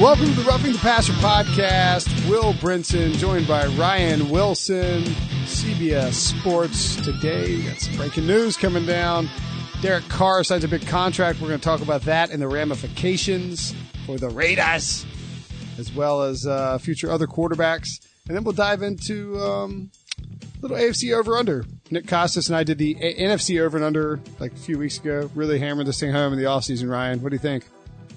Welcome to the Roughing the Passer podcast. Will Brinson, joined by Ryan Wilson, CBS Sports. Today, we got some breaking news coming down. Derek Carr signs a big contract. We're going to talk about that and the ramifications for the Raiders, as well as future other quarterbacks. And then we'll dive into little AFC over-under. Nick Costas and I did the NFC over and under like a few weeks ago. Really hammered this thing home in the offseason, Ryan. What do you think?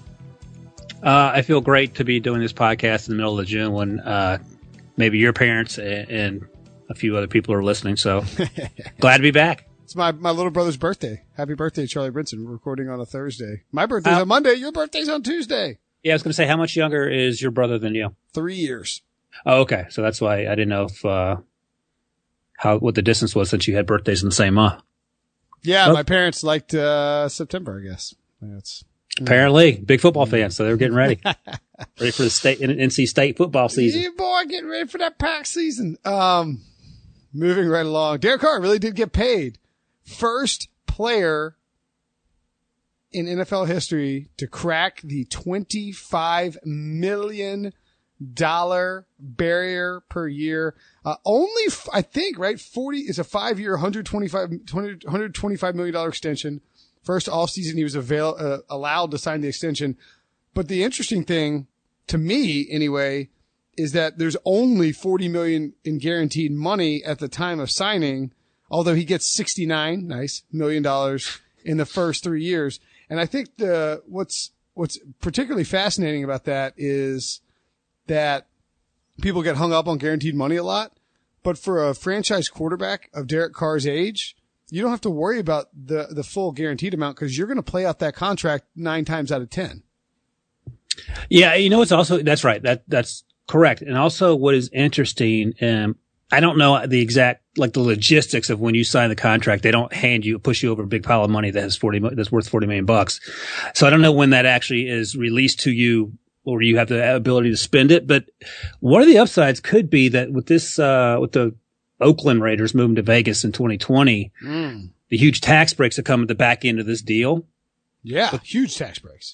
I feel great to be doing this podcast in the middle of June when maybe your parents and a few other people are listening. So glad to be back. It's my little brother's birthday. Happy birthday, Charlie Brinson. We're recording on a Thursday. My birthday's on Monday. Your birthday's on Tuesday. Yeah, I was going to say, how much younger is your brother than you? 3 years. Oh, okay. So that's why I didn't know if what the distance was since you had birthdays in the same month. Yeah, my parents liked September, I guess. Apparently, big football fans, so they were getting ready. Ready for the NC State football season. Yeah, boy, getting ready for that pack season. Moving right along. Derek Carr really did get paid. First player in NFL history to crack the $25 million barrier per year. Only, I think, right? 40 is a 5-year, $125 million extension. First offseason, he was allowed to sign the extension. But the interesting thing, to me anyway, is that there's only $40 million in guaranteed money at the time of signing, although he gets $69 million in the first 3 years. And I think what's particularly fascinating about that is that people get hung up on guaranteed money a lot. But for a franchise quarterback of Derek Carr's age, you don't have to worry about the full guaranteed amount because you're going to play out that contract 9 times out of 10. Yeah, it's also, that's right. That's correct. And also what is interesting, I don't know the exact, like the logistics of when you sign the contract. They don't push you over a big pile of money that's worth $40 million. So I don't know when that actually is released to you or you have the ability to spend it. But one of the upsides could be that with this, with the Oakland Raiders moving to Vegas in 2020, the huge tax breaks that come at the back end of this deal. Yeah, huge tax breaks.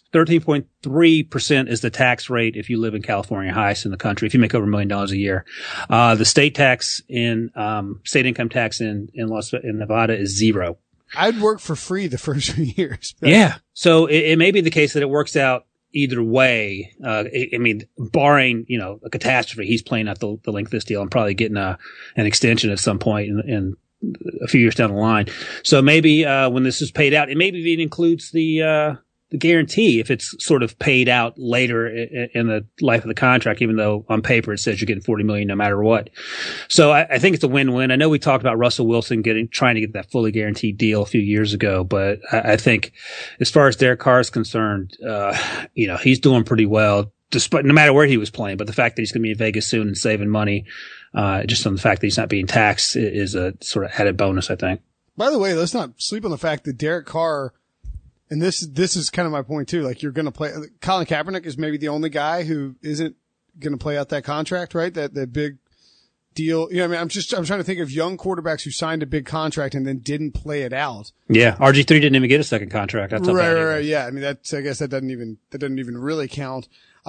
13.3% is the tax rate if you live in California, highest in the country, if you make over $1 million a year. The state tax state income tax in Nevada is 0. I'd work for free the first few years. Yeah. So it may be the case that it works out either way. Barring, a catastrophe, he's playing out the length of this deal and probably getting an extension at some point in a few years down the line. So maybe, when this is paid out, it maybe even includes the guarantee if it's sort of paid out later in the life of the contract, even though on paper it says you're getting $40 million no matter what. So I think it's a win-win. I know we talked about Russell Wilson trying to get that fully guaranteed deal a few years ago, but I think as far as Derek Carr is concerned, he's doing pretty well despite, no matter where he was playing, but the fact that he's going to be in Vegas soon and saving money, just on the fact that he's not being taxed is a sort of added bonus, I think. By the way, let's not sleep on the fact that Derek Carr, and this is kind of my point too, like you're going to play, Colin Kaepernick is maybe the only guy who isn't going to play out that contract, right? That big deal. I'm trying to think of young quarterbacks who signed a big contract and then didn't play it out. Yeah. RG3 didn't even get a second contract. That's right. Yeah. I guess that doesn't even really count.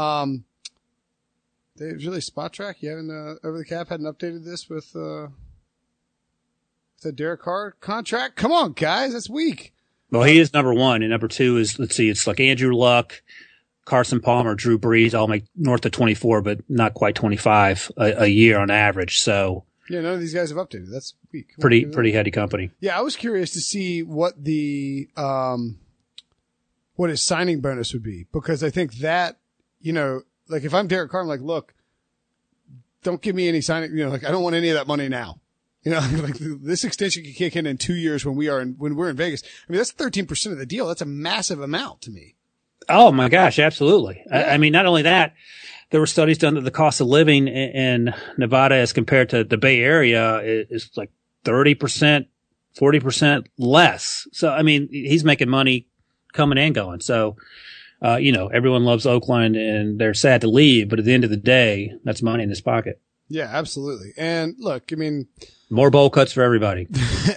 Dave's really Spot Track. You haven't, Over the Cap hadn't updated this with the Derek Carr contract. Come on, guys. That's weak. Well, he is number 1, and number 2 is, it's like Andrew Luck, Carson Palmer, Drew Brees, all make north of 24, but not quite 25 a year on average. So yeah, none of these guys have updated. That's weak. Pretty heady company. Yeah, I was curious to see what the what his signing bonus would be, because I think that, like if I'm Derek Carr, I'm like, look, don't give me any signing, I don't want any of that money now. Like this extension can kick in 2 years when we're in Vegas. That's 13% of the deal. That's a massive amount to me. Oh my gosh, absolutely. Yeah. Not only that, there were studies done that the cost of living in Nevada as compared to the Bay Area is like 30%, 40% less. So, he's making money coming and going. So, everyone loves Oakland and they're sad to leave, but at the end of the day, that's money in his pocket. Yeah, absolutely. And look, more bowl cuts for everybody.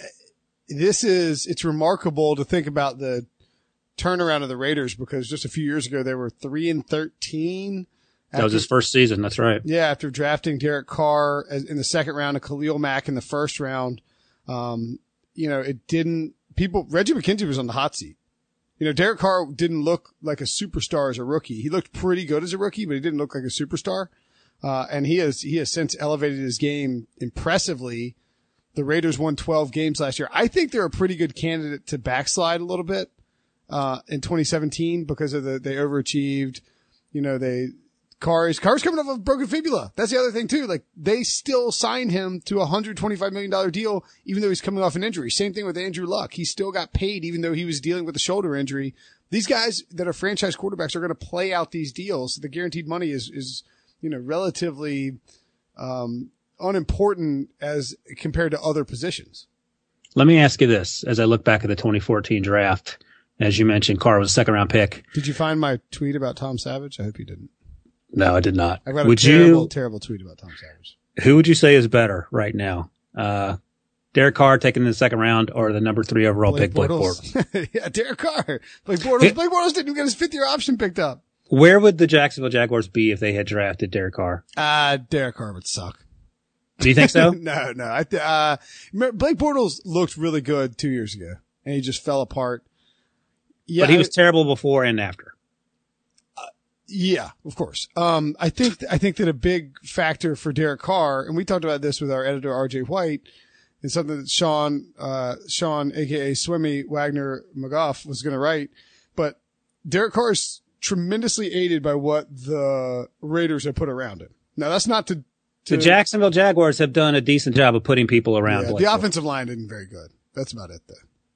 It's remarkable to think about the turnaround of the Raiders, because just a few years ago they were 3-13. That was his first season. That's right. Yeah, after drafting Derek Carr in the second round and Khalil Mack in the first round, it didn't. Reggie McKenzie was on the hot seat. Derek Carr didn't look like a superstar as a rookie. He looked pretty good as a rookie, but he didn't look like a superstar. And he has since elevated his game impressively. The Raiders won 12 games last year. I think they're a pretty good candidate to backslide a little bit, in 2017 because of they overachieved. Carr's coming off of broken fibula. That's the other thing too. Like they still signed him to a $125 million deal, even though he's coming off an injury. Same thing with Andrew Luck. He still got paid, even though he was dealing with a shoulder injury. These guys that are franchise quarterbacks are going to play out these deals. The guaranteed money is relatively, unimportant as compared to other positions. Let me ask you this. As I look back at the 2014 draft, as you mentioned, Carr was a second round pick. Did you find my tweet about Tom Savage? I hope you didn't. No, I did not. I got a terrible tweet about Tom Savage. Who would you say is better right now? Derek Carr taken in the second round or the number 3 overall pick, Blake Bortles? Yeah, Derek Carr. Blake Bortles didn't even get his 5th-year option picked up. Where would the Jacksonville Jaguars be if they had drafted Derek Carr? Derek Carr would suck. Do you think so? No. Blake Bortles looked really good 2 years ago, and he just fell apart. Yeah, but he was terrible before and after. Yeah, of course. I think that a big factor for Derek Carr, and we talked about this with our editor RJ White, and something that Sean, aka Swimmy Wagner McGough was going to write, but Derek Carr is tremendously aided by what the Raiders have put around him. Now that's not to the Jacksonville Jaguars have done a decent job of putting people around. Yeah, the offensive line isn't very good. That's about it though.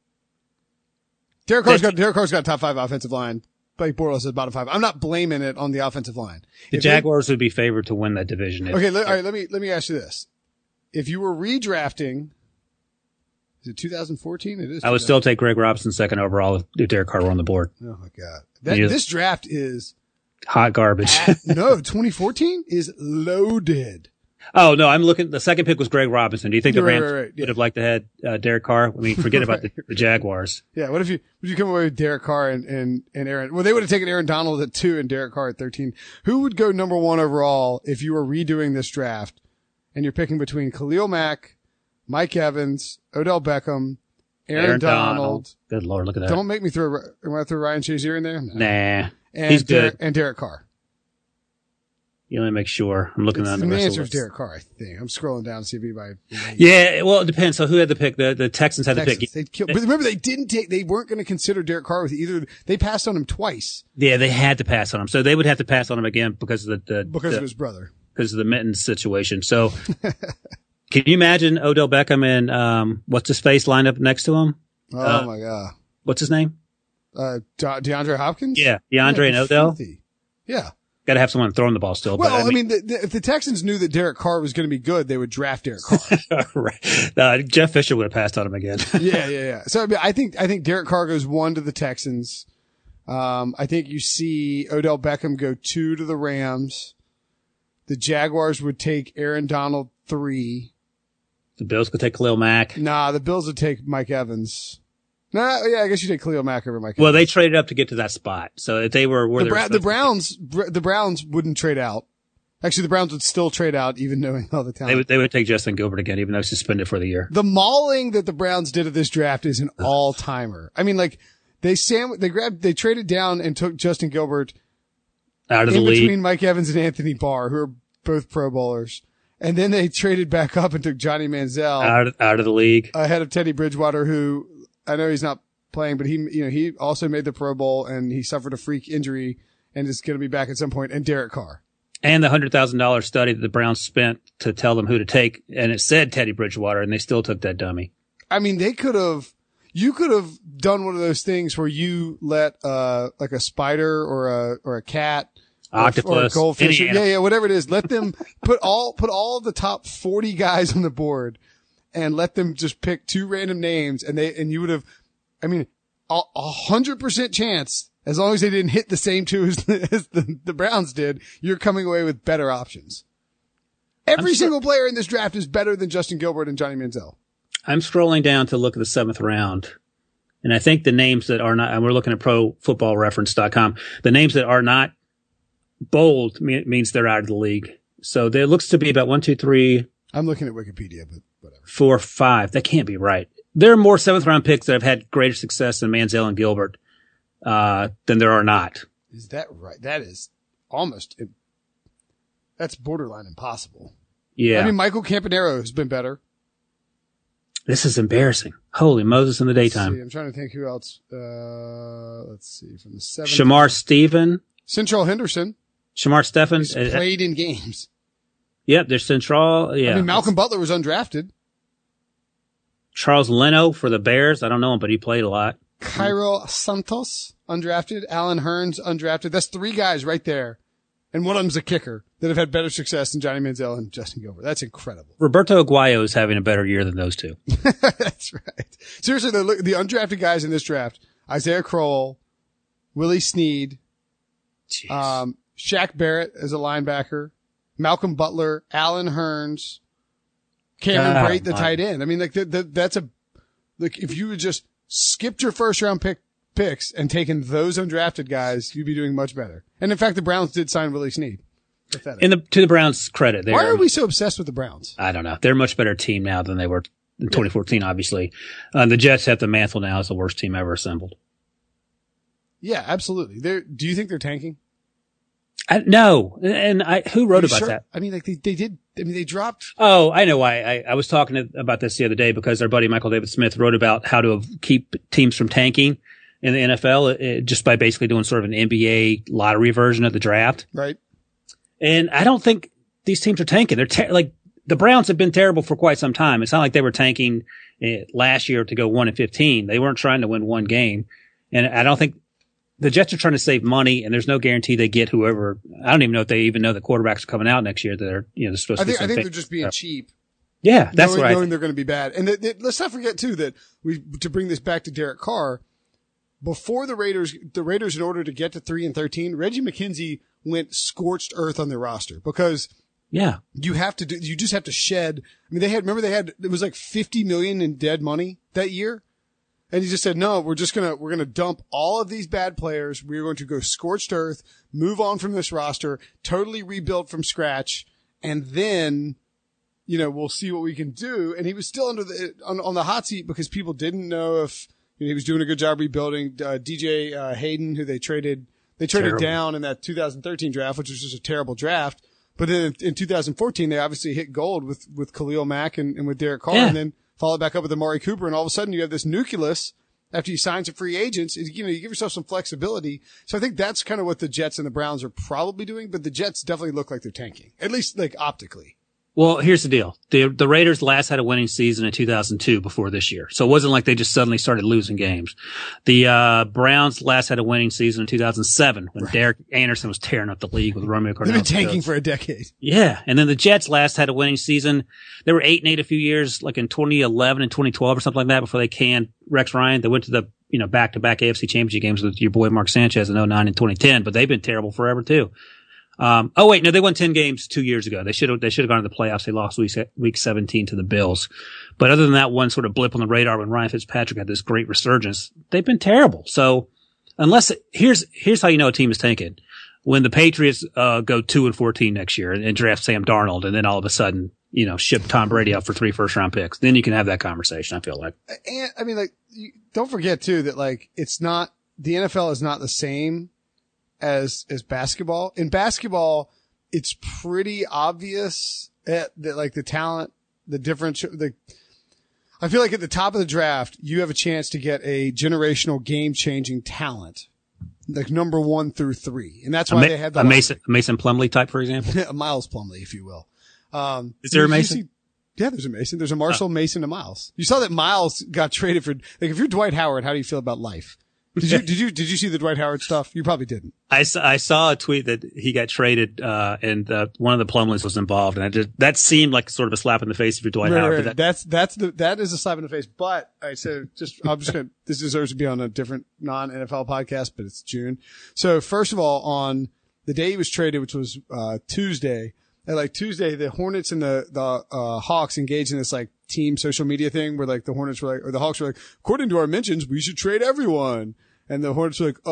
Derek Carr's got a top 5 offensive line. Blake Bortles is bottom 5. I'm not blaming it on the offensive line. The Jaguars would be favored to win that division. Okay, all right, let me ask you this. If you were redrafting, is it 2014? It is. I would still take Greg Robinson second overall if Derek Carr were on the board. Oh my God. This draft is hot garbage. No, 2014 is loaded. Oh, no, I'm looking. The second pick was Greg Robinson. Do you think the Rams would have liked to have Derek Carr? I mean, forget about the Jaguars. Yeah. Would you come away with Derek Carr and Aaron? Well, they would have taken Aaron Donald at 2 and Derek Carr at 13. Who would go number 1 overall if you were redoing this draft and you're picking between Khalil Mack, Mike Evans, Odell Beckham, Aaron Donald. Good Lord, look at that. Don't make me throw Ryan Shazier in there. No. Nah. And he's good. And Derek Carr. You let me make sure. I'm looking at the rest answer of the list. Derek Carr, I think. I'm scrolling down to see if anybody. Yeah, well, it depends. So who had the pick? The Texans had the pick. But remember, they weren't going to consider Derek Carr with either. They passed on him twice. Yeah, they had to pass on him. So they would have to pass on him again because of of his brother. Because of the Mittens situation. So can you imagine Odell Beckham and what's his face lined up next to him? Oh my God. What's his name? DeAndre Hopkins? Yeah, DeAndre and Odell. Yeah. Got to have someone throwing the ball still. Well, I mean if the Texans knew that Derek Carr was going to be good, they would draft Derek Carr. Right. Jeff Fisher would have passed on him again. Yeah. So I think Derek Carr goes 1 to the Texans. I think you see Odell Beckham go 2 to the Rams. The Jaguars would take Aaron Donald 3. The Bills could take Khalil Mack. Nah, the Bills would take Mike Evans. Nah, yeah, I guess you take Khalil Mack over Mike Evans. Well, they traded up to get to that spot. So if they were where the Browns wouldn't trade out. Actually, the Browns would still trade out, even knowing all the talent. They would take Justin Gilbert again, even though he's suspended for the year. The mauling that the Browns did at this draft is an all-timer. I mean, like they traded down and took Justin Gilbert out of the league between Mike Evans and Anthony Barr, who are both Pro Bowlers. And then they traded back up and took Johnny Manziel out of the league ahead of Teddy Bridgewater, who I know he's not playing, but he also made the Pro Bowl and he suffered a freak injury and is going to be back at some point. And Derek Carr. And the $100,000 study that the Browns spent to tell them who to take, and it said Teddy Bridgewater, and they still took that dummy. I mean, you could have done one of those things where you let like a spider or a cat. Octopus, or a goldfish, whatever it is. Let them put all of the top 40 guys on the board, and let them just pick 2 random names, and you would have, I mean, 100% chance, as long as they didn't hit the same 2 as the Browns did, you're coming away with better options. Every single player in this draft is better than Justin Gilbert and Johnny Manziel. I'm scrolling down to look at the 7th round, and I think the names that are not, and we're looking at profootballreference.com, the names that are not bold means they're out of the league. So there looks to be about 1, 2, 3. I'm looking at Wikipedia, but whatever. 4, 5. That can't be right. There are more 7th round picks that have had greater success than Manziel and Gilbert, than there are not. Is that right? That is that's borderline impossible. Yeah. I mean, Michael Campanaro has been better. This is embarrassing. Holy Moses in the daytime. I'm trying to think who else. Let's see. From the 7th. Shamar Stephen. Central Henderson. Shamar Stephen. He's played in games. Yep, there's Central. Yeah. I mean, Malcolm Butler was undrafted. Charles Leno for the Bears. I don't know him, but he played a lot. Cairo Santos, undrafted. Alan Hearns, undrafted. That's 3 guys right there. And one of them's a kicker that have had better success than Johnny Manziel and Justin Gilbert. That's incredible. Roberto Aguayo is having a better year than those two. That's right. Seriously, the undrafted guys in this draft, Isaiah Crowell, Willie Snead, Shaq Barrett as a linebacker, Malcolm Butler, Alan Hearns, Cameron Brate, the tight end. I mean, like, if you would just skipped your first round picks and taken those undrafted guys, you'd be doing much better. And in fact, the Browns did sign Willie Snead. To the Browns' credit, why are we so obsessed with the Browns? I don't know. They're a much better team now than they were in 2014, obviously. The Jets have the mantle now as the worst team ever assembled. Yeah, absolutely. Do you think they're tanking? No. And who wrote about that? I mean, like they did. I mean, they dropped. Oh, I know why. I was talking about this the other day because our buddy Michael David Smith wrote about how to keep teams from tanking in the NFL just by basically doing sort of an NBA lottery version of the draft. Right. And I don't think these teams are tanking. They're like the Browns have been terrible for quite some time. It's not like they were tanking last year to go 1-15. They weren't trying to win one game. And I don't think the Jets are trying to save money, and there's no guarantee they get whoever. I don't even know if they even know the quarterbacks are coming out next year. That are they're supposed to. I think they're just being cheap. Yeah, that's right. Knowing they're going to be bad, and let's not forget too that to bring this back to Derek Carr. Before the Raiders, in order to get to 3-13, Reggie McKenzie went scorched earth on their roster because you just have to shed. I mean, it was like $50 million in dead money that year. And he just said, no, we're going to dump all of these bad players. We're going to go scorched earth, move on from this roster, totally rebuild from scratch. And then, we'll see what we can do. And he was still on the hot seat because people didn't know if he was doing a good job rebuilding. DJ Hayden, who they traded down in that 2013 draft, which was just a terrible draft. But then in 2014, they obviously hit gold with Khalil Mack and with Derek Carr. Yeah. And then followed back up with Amari Cooper, and all of a sudden you have this nucleus after you sign some free agents. You give yourself some flexibility. So I think that's kind of what the Jets and the Browns are probably doing, but the Jets definitely look like they're tanking, at least like optically. Well, here's the deal. The Raiders last had a winning season in 2002 before this year. So it wasn't like they just suddenly started losing games. The Browns last had a winning season in 2007 when Derek Anderson was tearing up the league with Romeo Cornell. They've been tanking for a decade. Yeah. And then the Jets last had a winning season. They were 8-8 a few years, like in 2011 and 2012 or something like that before they canned Rex Ryan. They went to the, back-to-back AFC championship games with your boy Mark Sanchez in 2009 and 2010, but they've been terrible forever too. They won 10 games 2 years ago. They should have gone to the playoffs. They lost week 17 to the Bills. But other than that one sort of blip on the radar when Ryan Fitzpatrick had this great resurgence, they've been terrible. So here's how you know a team is tanking. When the Patriots, go 2-14 next year and draft Sam Darnold and then all of a sudden, ship Tom Brady out for 3 first-round picks, then you can have that conversation, I feel like. And I mean, don't forget too that the NFL is not the same as basketball. In basketball, it's pretty obvious that the talent, the difference, I feel like at the top of the draft, you have a chance to get a generational game-changing talent, like number 1 through 3. And that's why they have a Mason Plumlee type, for example. A Miles Plumlee, if you will. Is there a Mason? Yeah, there's a Mason. There's a Marshall, Mason, and Miles. You saw that Miles got traded for, if you're Dwight Howard, how do you feel about life? Did you see the Dwight Howard stuff? You probably didn't. I saw a tweet that he got traded, and one of the Plumlees was involved, and that seemed like sort of a slap in the face if you're Dwight Howard. Right. That is a slap in the face. But this deserves to be on a different non-NFL podcast, but it's June. So first of all, on the day he was traded, which was, Tuesday, Tuesday, the Hornets and the Hawks engaged in this team social media thing where the Hornets were or the Hawks were according to our mentions, we should trade everyone. And the Hornets were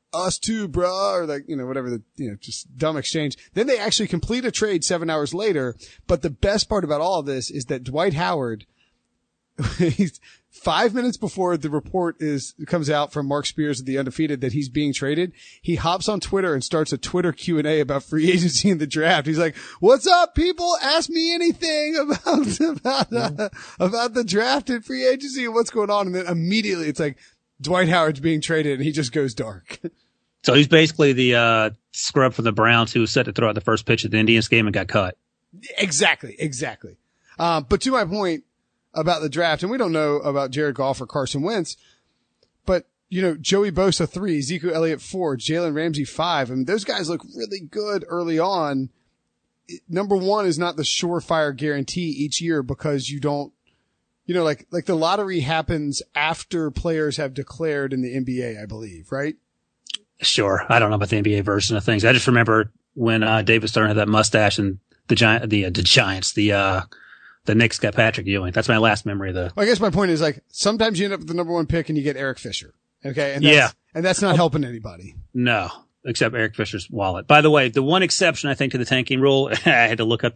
us too, bruh, or like, whatever just dumb exchange. Then they actually complete a trade 7 hours later. But the best part about all of this is that Dwight Howard, he's 5 minutes before the report comes out from Mark Spears of The Undefeated that he's being traded, he hops on Twitter and starts a Twitter Q&A about free agency and the draft. He's like, "What's up, people? Ask me anything about the draft and free agency and what's going on." And then immediately it's like Dwight Howard's being traded and he just goes dark. So he's basically the scrub from the Browns who was set to throw out the first pitch at the Indians game and got cut. Exactly. But to my point about the draft, and we don't know about Jared Goff or Carson Wentz, but Joey Bosa 3, Ezekiel Elliott 4, Jalen Ramsey 5. I mean, those guys look really good early on. Number one is not the surefire guarantee each year because you don't, like the lottery happens after players have declared in the NBA, I believe, right? Sure. I don't know about the NBA version of things. I just remember when David Stern had that mustache and the Giants, the Knicks got Patrick Ewing. That's my last memory of the. Well, I guess my point is like sometimes you end up with the number one pick and you get Eric Fisher. Okay. And that's not helping anybody. No, except Eric Fisher's wallet. By the way, the one exception I think to the tanking rule, I had to look up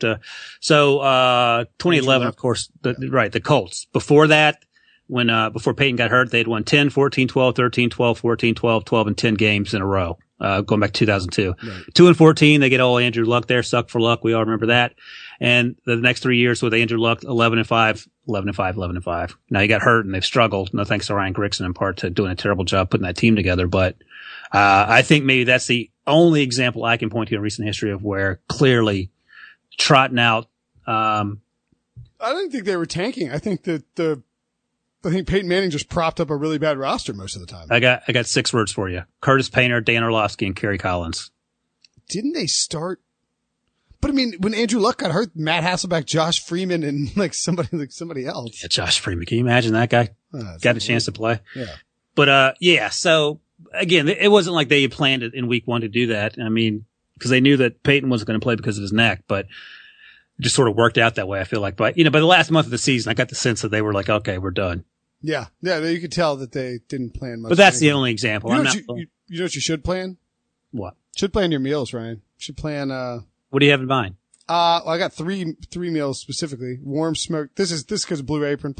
2011, of course, the Colts. Before that, before Peyton got hurt, they'd won 10, 14, 12, 13, 12, 14, 12, 12, and 10 games in a row. Going back to 2002, right. 2-14, they get all Andrew Luck there. Suck for Luck. We all remember that. And the next 3 years with Andrew Luck, 11-5, 11-5, 11-5. Now he got hurt and they've struggled. No thanks to Ryan Grigson in part to doing a terrible job putting that team together. But, I think maybe that's the only example I can point to in recent history of where clearly trotting out, I didn't think they were tanking. I think that I think Peyton Manning just propped up a really bad roster most of the time. I got 6 words for you. Curtis Painter, Dan Orlovsky, and Kerry Collins. Didn't they start? But I mean, when Andrew Luck got hurt, Matt Hasselbeck, Josh Freeman, and somebody else. Yeah, Josh Freeman. Can you imagine that guy? Got a chance to play. Yeah. But, so again, it wasn't like they planned it in week 1 to do that. I mean, because they knew that Peyton wasn't going to play because of his neck, but it just sort of worked out that way. I feel like, but by the last month of the season, I got the sense that they were like, okay, we're done. Yeah. You could tell that they didn't plan much. But that's the only example. You know what you should plan? What? Should plan your meals, Ryan. Should plan, what do you have in mind? Well, I got three meals specifically. Warm smoked. This because of Blue Apron.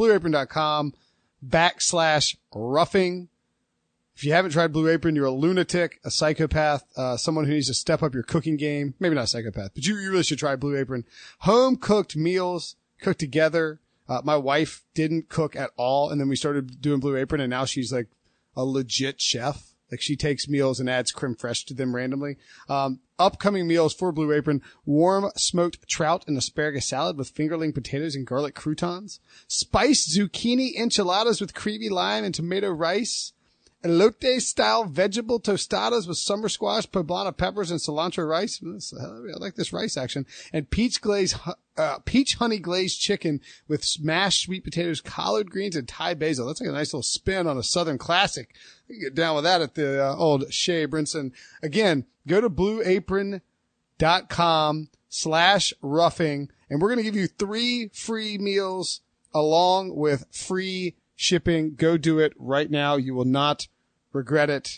BlueApron.com/roughing. If you haven't tried Blue Apron, you're a lunatic, a psychopath, someone who needs to step up your cooking game. Maybe not a psychopath, but you really should try Blue Apron. Home cooked meals cooked together. My wife didn't cook at all. And then we started doing Blue Apron and now she's like a legit chef. Like she takes meals and adds creme fraiche to them randomly. Upcoming meals for Blue Apron: warm smoked trout and asparagus salad with fingerling potatoes and garlic croutons, spiced zucchini enchiladas with creamy lime and tomato rice, elote style vegetable tostadas with summer squash, poblano peppers, and cilantro rice. I like this rice action. And peach honey glazed chicken with smashed sweet potatoes, collard greens, and Thai basil. That's like a nice little spin on a Southern classic. You can get down with that at the old Shea Brinson. Again, go to blueapron.com/roughing, and we're going to give you 3 free meals along with free shipping. Go do it right now. You will not regret it.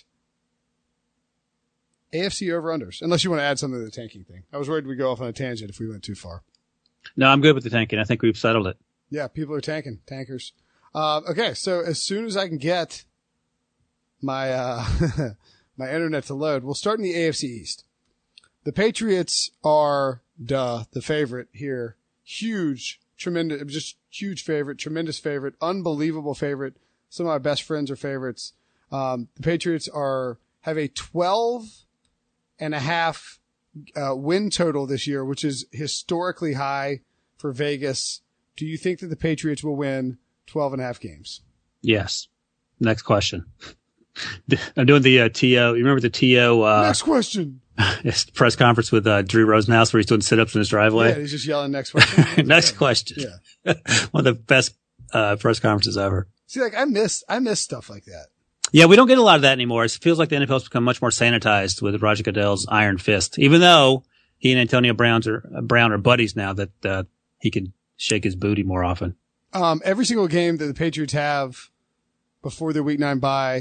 AFC over-unders, unless you want to add something to the tanking thing. I was worried we'd go off on a tangent if we went too far. No, I'm good with the tanking. I think we've settled it. Yeah, people are tankers. Okay, so as soon as I can get my my internet to load, we'll start in the AFC East. The Patriots are the favorite here. Huge, tremendous, just huge favorite, tremendous favorite, unbelievable favorite. Some of my best friends are favorites. The Patriots have a 12.5 win total this year, which is historically high for Vegas. Do you think that the Patriots will win 12.5 games? Yes. Next question. I'm doing the T.O. You remember the T.O. Next question. Press conference with Drew Rosenhaus where he's doing sit-ups in his driveway. Yeah, he's just yelling next question. Next question. Yeah. One of the best press conferences ever. See, like I miss stuff like that. Yeah, we don't get a lot of that anymore. It feels like the NFL's become much more sanitized with Roger Goodell's iron fist, even though he and Antonio Brown are buddies now that he can shake his booty more often. Every single game that the Patriots have before their Week 9 bye,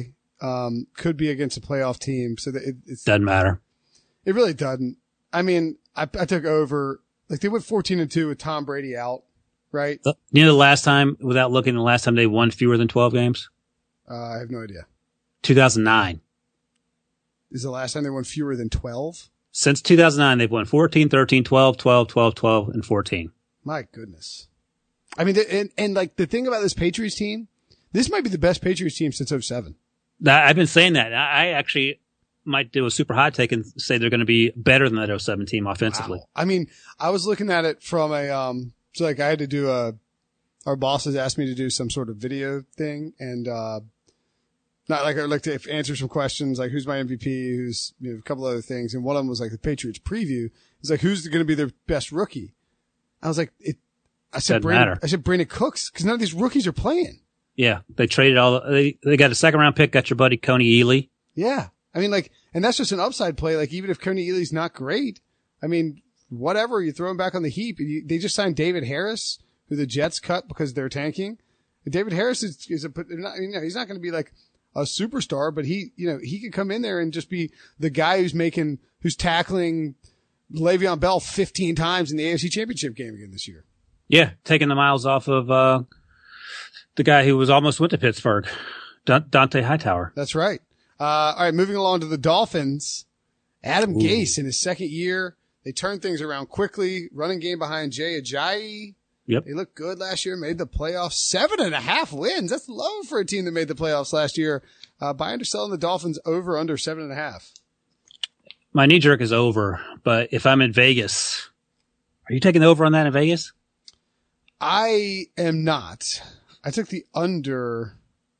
could be against a playoff team. So that it doesn't matter. It really doesn't. I mean, I took over. Like they went 14-2 with Tom Brady out, right? You know, the last time, without looking, the last time they won fewer than 12 games? I have no idea. 2009. Is the last time they won fewer than 12? Since 2009, they've won 14, 13, 12, 12, 12, 12, and 14. My goodness. I mean, and like the thing about this Patriots team, this might be the best Patriots team since 07. I've been saying that. I actually might do a super hot take and say they're going to be better than that 07 team offensively. Wow. I mean, I was looking at it from so like I had to do our bosses asked me to do some sort of video thing and, not like I like to answer some questions like who's my MVP, who's a couple other things, and one of them was like the Patriots preview. It's like who's going to be their best rookie? I was like, I said Brandon Cooks because none of these rookies are playing. Yeah, they traded they got a second round pick, got your buddy Coney Ealy. Yeah, I mean and that's just an upside play. Like even if Coney Ealy's not great, I mean whatever, you throw him back on the heap. They just signed David Harris, who the Jets cut because they're tanking. And David Harris he's not going to be like a superstar, but he could come in there and just be the guy who's tackling Le'Veon Bell 15 times in the AFC Championship game again this year. Yeah, taking the miles off of the guy who almost went to Pittsburgh, Dante Hightower. That's right. All right, moving along to the Dolphins. Adam Gase in his second year, they turned things around quickly. Running game behind Jay Ajayi. Yep. They looked good last year, made the playoffs, 7.5 wins. That's low for a team that made the playoffs last year. Buying or selling the Dolphins over under 7.5. My knee jerk is over, but if I'm in Vegas, are you taking the over on that in Vegas? I am not. I took the under.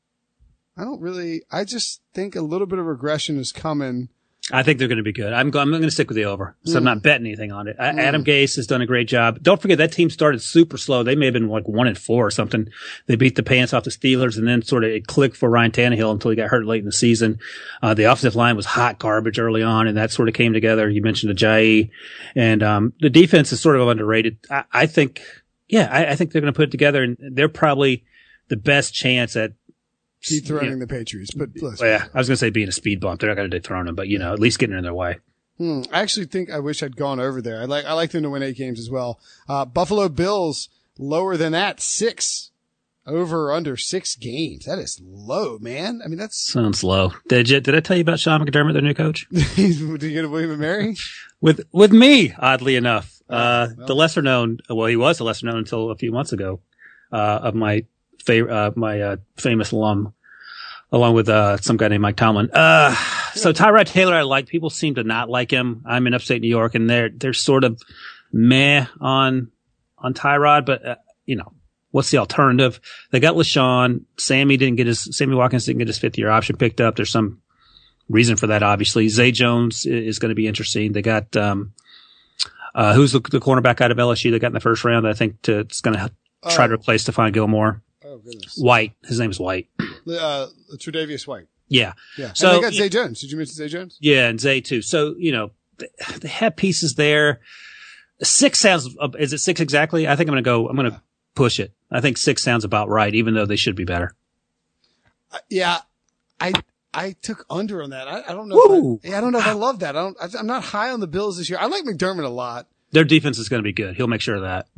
I just think a little bit of regression is coming. I think they're going to be good. I'm going to stick with the over. So I'm not betting anything on it. Adam Gase has done a great job. Don't forget that team started super slow. They may have been like 1-4 or something. They beat the pants off the Steelers and then sort of it clicked for Ryan Tannehill until he got hurt late in the season. The offensive line was hot garbage early on and that sort of came together. You mentioned Ajayi and, the defense is sort of underrated. I think they're going to put it together and they're probably the best chance at dethroning the Patriots, but listen. Well, yeah, I was going to say being a speed bump. They're not going to dethrone them, but at least getting in their way. I actually think I wish I'd gone over there. I like them to win 8 games as well. Buffalo Bills lower than that, 6 over under 6 games. That is low, man. I mean, sounds low. Did I tell you about Sean McDermott, their new coach? Did you get a William and Mary? With me, oddly enough, the lesser known. Well, he was the lesser known until a few months ago. Of my famous alum, along with some guy named Mike Tomlin. So Tyrod Taylor, I like. People seem to not like him. I'm in upstate New York, and they're sort of meh on Tyrod, but what's the alternative? They got LaShawn. Sammy Watkins didn't get his 5th-year option picked up. There's some reason for that, obviously. Zay Jones is going to be interesting. They got who's the cornerback out of LSU they got in the first round? I think it's going to try to replace Stephon Gilmore. Oh, goodness. White. His name is White. Tre'Davious White. Yeah. So and they got Zay Jones. Did you mention Zay Jones? Yeah, and Zay too. So, they have pieces there. 6 sounds, is it 6 exactly? I think I'm going to push it. I think 6 sounds about right, even though they should be better. Yeah. I took under on that. I don't know. I don't know if I love that. I'm not high on the Bills this year. I like McDermott a lot. Their defense is going to be good. He'll make sure of that.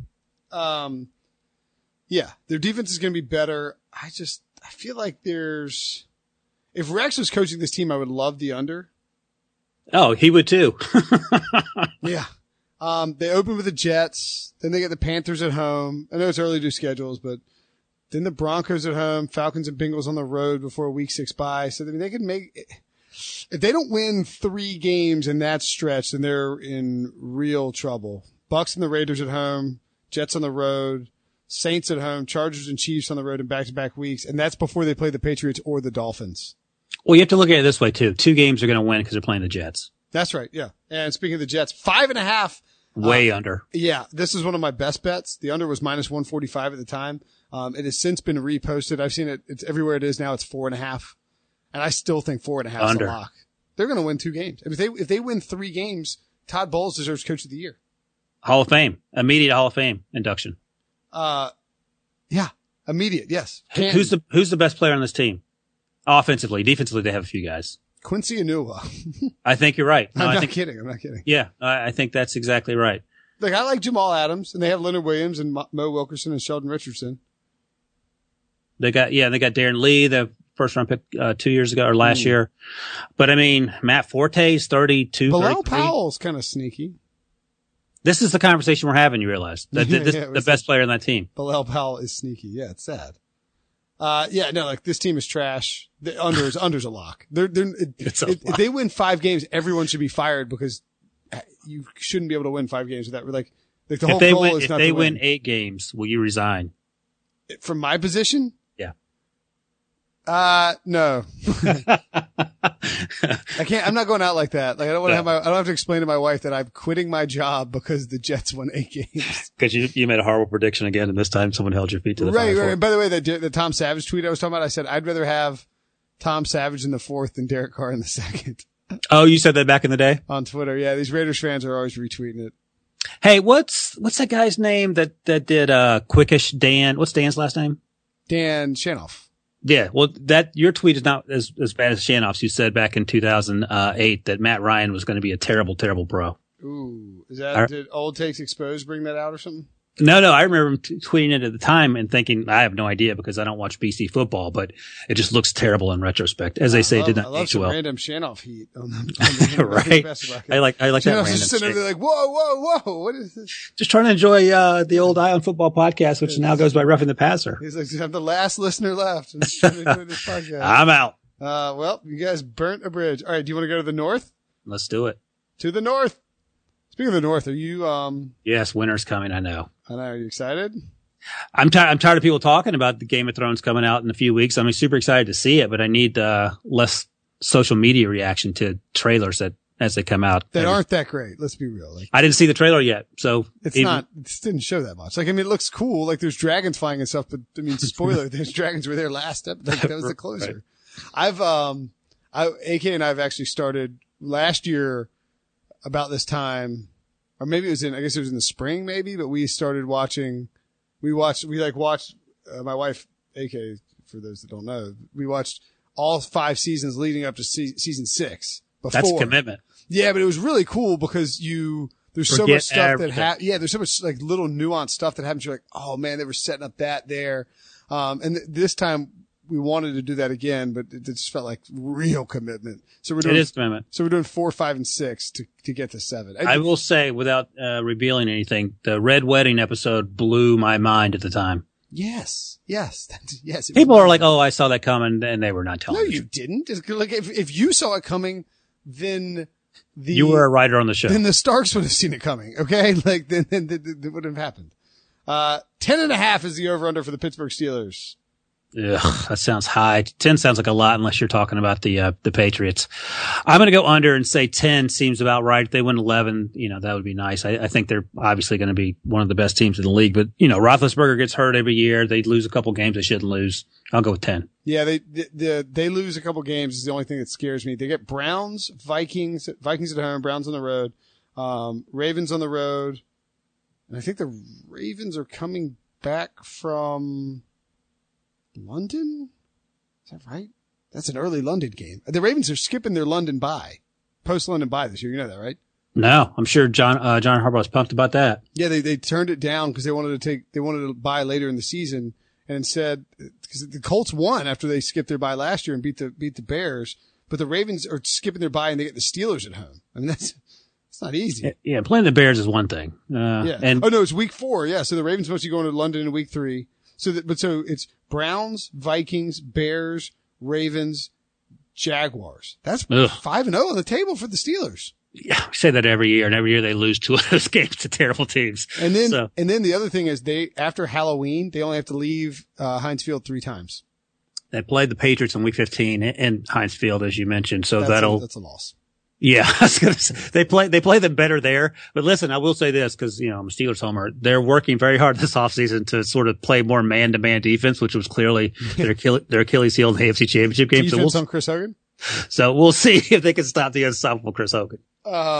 Yeah, their defense is going to be better. I feel like if Rex was coaching this team, I would love the under. Oh, he would too. Yeah. They open with the Jets. Then they get the Panthers at home. I know it's early to do schedules, but then the Broncos at home, Falcons and Bengals on the road before week 6 bye. So, I mean, they could if they don't win 3 games in that stretch, then they're in real trouble. Bucks and the Raiders at home, Jets on the road, Saints at home, Chargers and Chiefs on the road in back-to-back weeks, and that's before they play the Patriots or the Dolphins. Well, you have to look at it this way, too. 2 games are going to win because they're playing the Jets. That's right, yeah. And speaking of the Jets, 5.5. Way under. Yeah, this is one of my best bets. The under was minus 145 at the time. It has since been reposted. I've seen it. It's everywhere it is now. It's 4.5. And I still think 4.5 is a lock. They're going to win 2 games. If they win 3 games, Todd Bowles deserves Coach of the Year. Hall of Fame. Immediate Hall of Fame induction. Yeah. Immediate, yes. Who's the best player on this team? Offensively, defensively, they have a few guys. Quincy Enunwa. I think you're right. No, I'm not kidding. Yeah, I think that's exactly right. Like, I like Jamal Adams, and they have Leonard Williams and Mo Wilkerson and Sheldon Richardson. They got Darren Lee, the first round pick 2 years ago or last year. But I mean, Matt Forte's 32. Bilal Powell's kind of sneaky. This is the conversation we're having, you realize. The best player on that team. Bilal Powell is sneaky. Yeah, it's sad. Like this team is trash. The under's a lock. If they win 5 games, everyone should be fired because you shouldn't be able to win 5 games without the whole goal is not to win. If they win 8 games, will you resign? From my position? Yeah. No. I can't. I'm not going out like that. Like I don't have to explain to my wife that I'm quitting my job because the Jets won 8 games. Because you made a horrible prediction again, and this time someone held your feet to the fire. Right. And by the way, the Tom Savage tweet I was talking about, I said I'd rather have Tom Savage in the 4th than Derek Carr in the 2nd. Oh, you said that back in the day on Twitter. Yeah, these Raiders fans are always retweeting it. Hey, what's that guy's name that did Quickish Dan? What's Dan's last name? Dan Shanoff. Yeah, well, your tweet is not as bad as Shanoff's. You said back in 2008 that Matt Ryan was going to be a terrible, terrible pro. Ooh, did Old Takes Exposed bring that out or something? No, I remember him tweeting it at the time and thinking, I have no idea because I don't watch BC football, but it just looks terrible in retrospect. As they say, it did not age well. I love some random Shanoff heat on the right. I like that random just sitting there like, whoa, what is this? Just trying to enjoy the old Eye on Football podcast, which now goes by Roughing the Passer. He's like, I'm the last listener left. I'm just enjoying this podcast. I'm out. Well, you guys burnt a bridge. All right, do you want to go to the north? Let's do it. To the north. Speaking of the north, are you Yes, winter's coming, I know. Are you excited? I'm tired of people talking about the Game of Thrones coming out in a few weeks. I'm super excited to see it, but I need less social media reaction to trailers as they come out. That aren't that great. Let's be real. I didn't see the trailer yet, so it didn't show that much. Like, I mean, it looks cool. Like, there's dragons flying and stuff, but I mean, spoiler, there's dragons were there last episode. That was the closer. Right. AK and I have actually started last year about this time, or maybe it was in the spring maybe, but we started watching, my wife, AK, for those that don't know, we watched all 5 seasons leading up to season 6 before. That's a commitment. Yeah, but it was really cool because there's so much stuff there's so much like little nuanced stuff that happens. You're like, oh man, they were setting up that there. And this time we wanted to do that again, but it just felt like real commitment. So it is commitment. So we're doing 4, 5, and 6 to get to 7. I will say, without revealing anything, the Red Wedding episode blew my mind at the time. Yes. Yes. People are like, "Oh, I saw that coming," and they were not telling me. No, you didn't. Like if you saw it coming, then you were a writer on the show. Then the Starks would have seen it coming. Okay, like then it would have happened. 10.5 is the over/under for the Pittsburgh Steelers. Ugh, that sounds high. 10 sounds like a lot unless you're talking about the Patriots. I'm going to go under and say 10 seems about right. If they win 11, that would be nice. I think they're obviously going to be one of the best teams in the league, but Roethlisberger gets hurt every year. They lose a couple games they shouldn't lose. I'll go with 10. Yeah, they lose a couple games is the only thing that scares me. They get Browns, Vikings at home, Browns on the road, Ravens on the road. And I think the Ravens are coming back from London? Is that right? That's an early London game. The Ravens are skipping their London bye, post-London bye this year. You know that, right? No, I'm sure John Harbaugh's pumped about that. Yeah, they turned it down because they wanted to buy later in the season, and instead, because the Colts won after they skipped their bye last year and beat the Bears, but the Ravens are skipping their bye and they get the Steelers at home. I mean, it's not easy. Yeah, playing the Bears is one thing. It's week 4. Yeah, so the Ravens must be going to London in week 3. So it's Browns, Vikings, Bears, Ravens, Jaguars. That's 5-0 on the table for the Steelers. Yeah, we say that every year, and every year they lose 2 of those games to terrible teams. And then the other thing is after Halloween, they only have to leave Heinz Field 3 times. They played the Patriots in week 15 in Heinz Field, as you mentioned. So that's a loss. Yeah, I was gonna say, they play them better there. But listen, I will say this, cause, I'm a Steelers homer. They're working very hard this offseason to sort of play more man-to-man defense, which was clearly their Achilles heel in the AFC Championship game. Defense on Chris Hogan? So we'll see if they can stop the unstoppable Chris Hogan.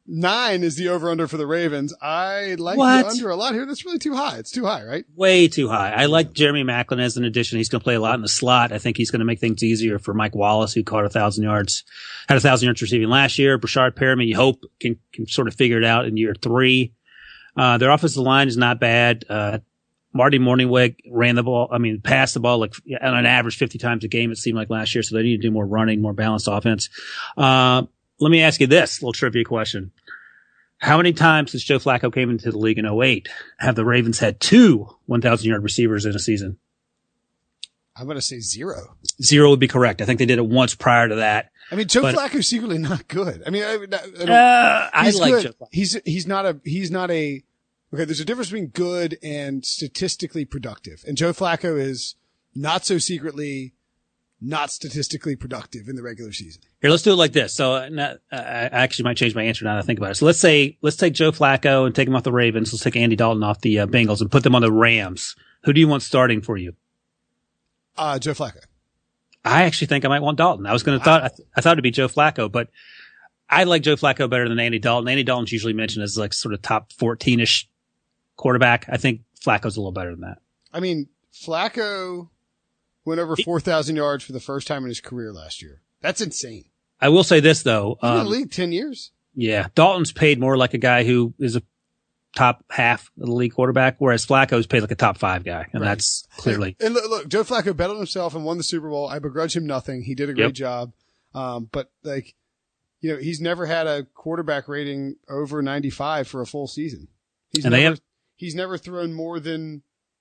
9 is the over-under for the Ravens. I like What? the under a lot here. That's really too high. It's too high, right? Way too high. I like Jeremy Maclin as an addition. He's going to play a lot in the slot. I think he's going to make things easier for Mike Wallace, who caught 1,000 yards, had 1,000 yards receiving last year. Brashard Perriman, you hope can sort of figure it out in year 3. Their offensive line is not bad. Marty Morningweg passed the ball like on an average 50 times a game, it seemed like last year. So they need to do more running, more balanced offense. Let me ask you this little trivia question. How many times since Joe Flacco came into the league in 2008 have the Ravens had 2 1,000-yard receivers in a season? I'm going to say 0. 0 would be correct. I think they did it once prior to that. I mean, Joe Flacco's secretly not good. I mean, I like good. Joe Flacco. He's not a, okay, there's a difference between good and statistically productive. And Joe Flacco is not so secretly not statistically productive in the regular season. Here, let's do it like this. So I actually might change my answer now that I think about it. So let's take Joe Flacco and take him off the Ravens. Let's take Andy Dalton off the Bengals and put them on the Rams. Who do you want starting for you? Joe Flacco. I actually think I might want Dalton. I was going to I thought it'd be Joe Flacco, but I like Joe Flacco better than Andy Dalton. Andy Dalton's usually mentioned as like sort of top 14-ish quarterback. I think Flacco's a little better than that. I mean, Flacco went over 4,000 yards for the first time in his career last year. That's insane. I will say this though. He's been in the league 10 years. Yeah. Dalton's paid more like a guy who is a top half of the league quarterback, whereas Flacco's paid like a top 5 guy. And that's clearly. And look, Joe Flacco bet on himself and won the Super Bowl. I begrudge him nothing. He did a great job. But like, you know, he's never had a quarterback rating over 95 for a full season. He's never thrown more than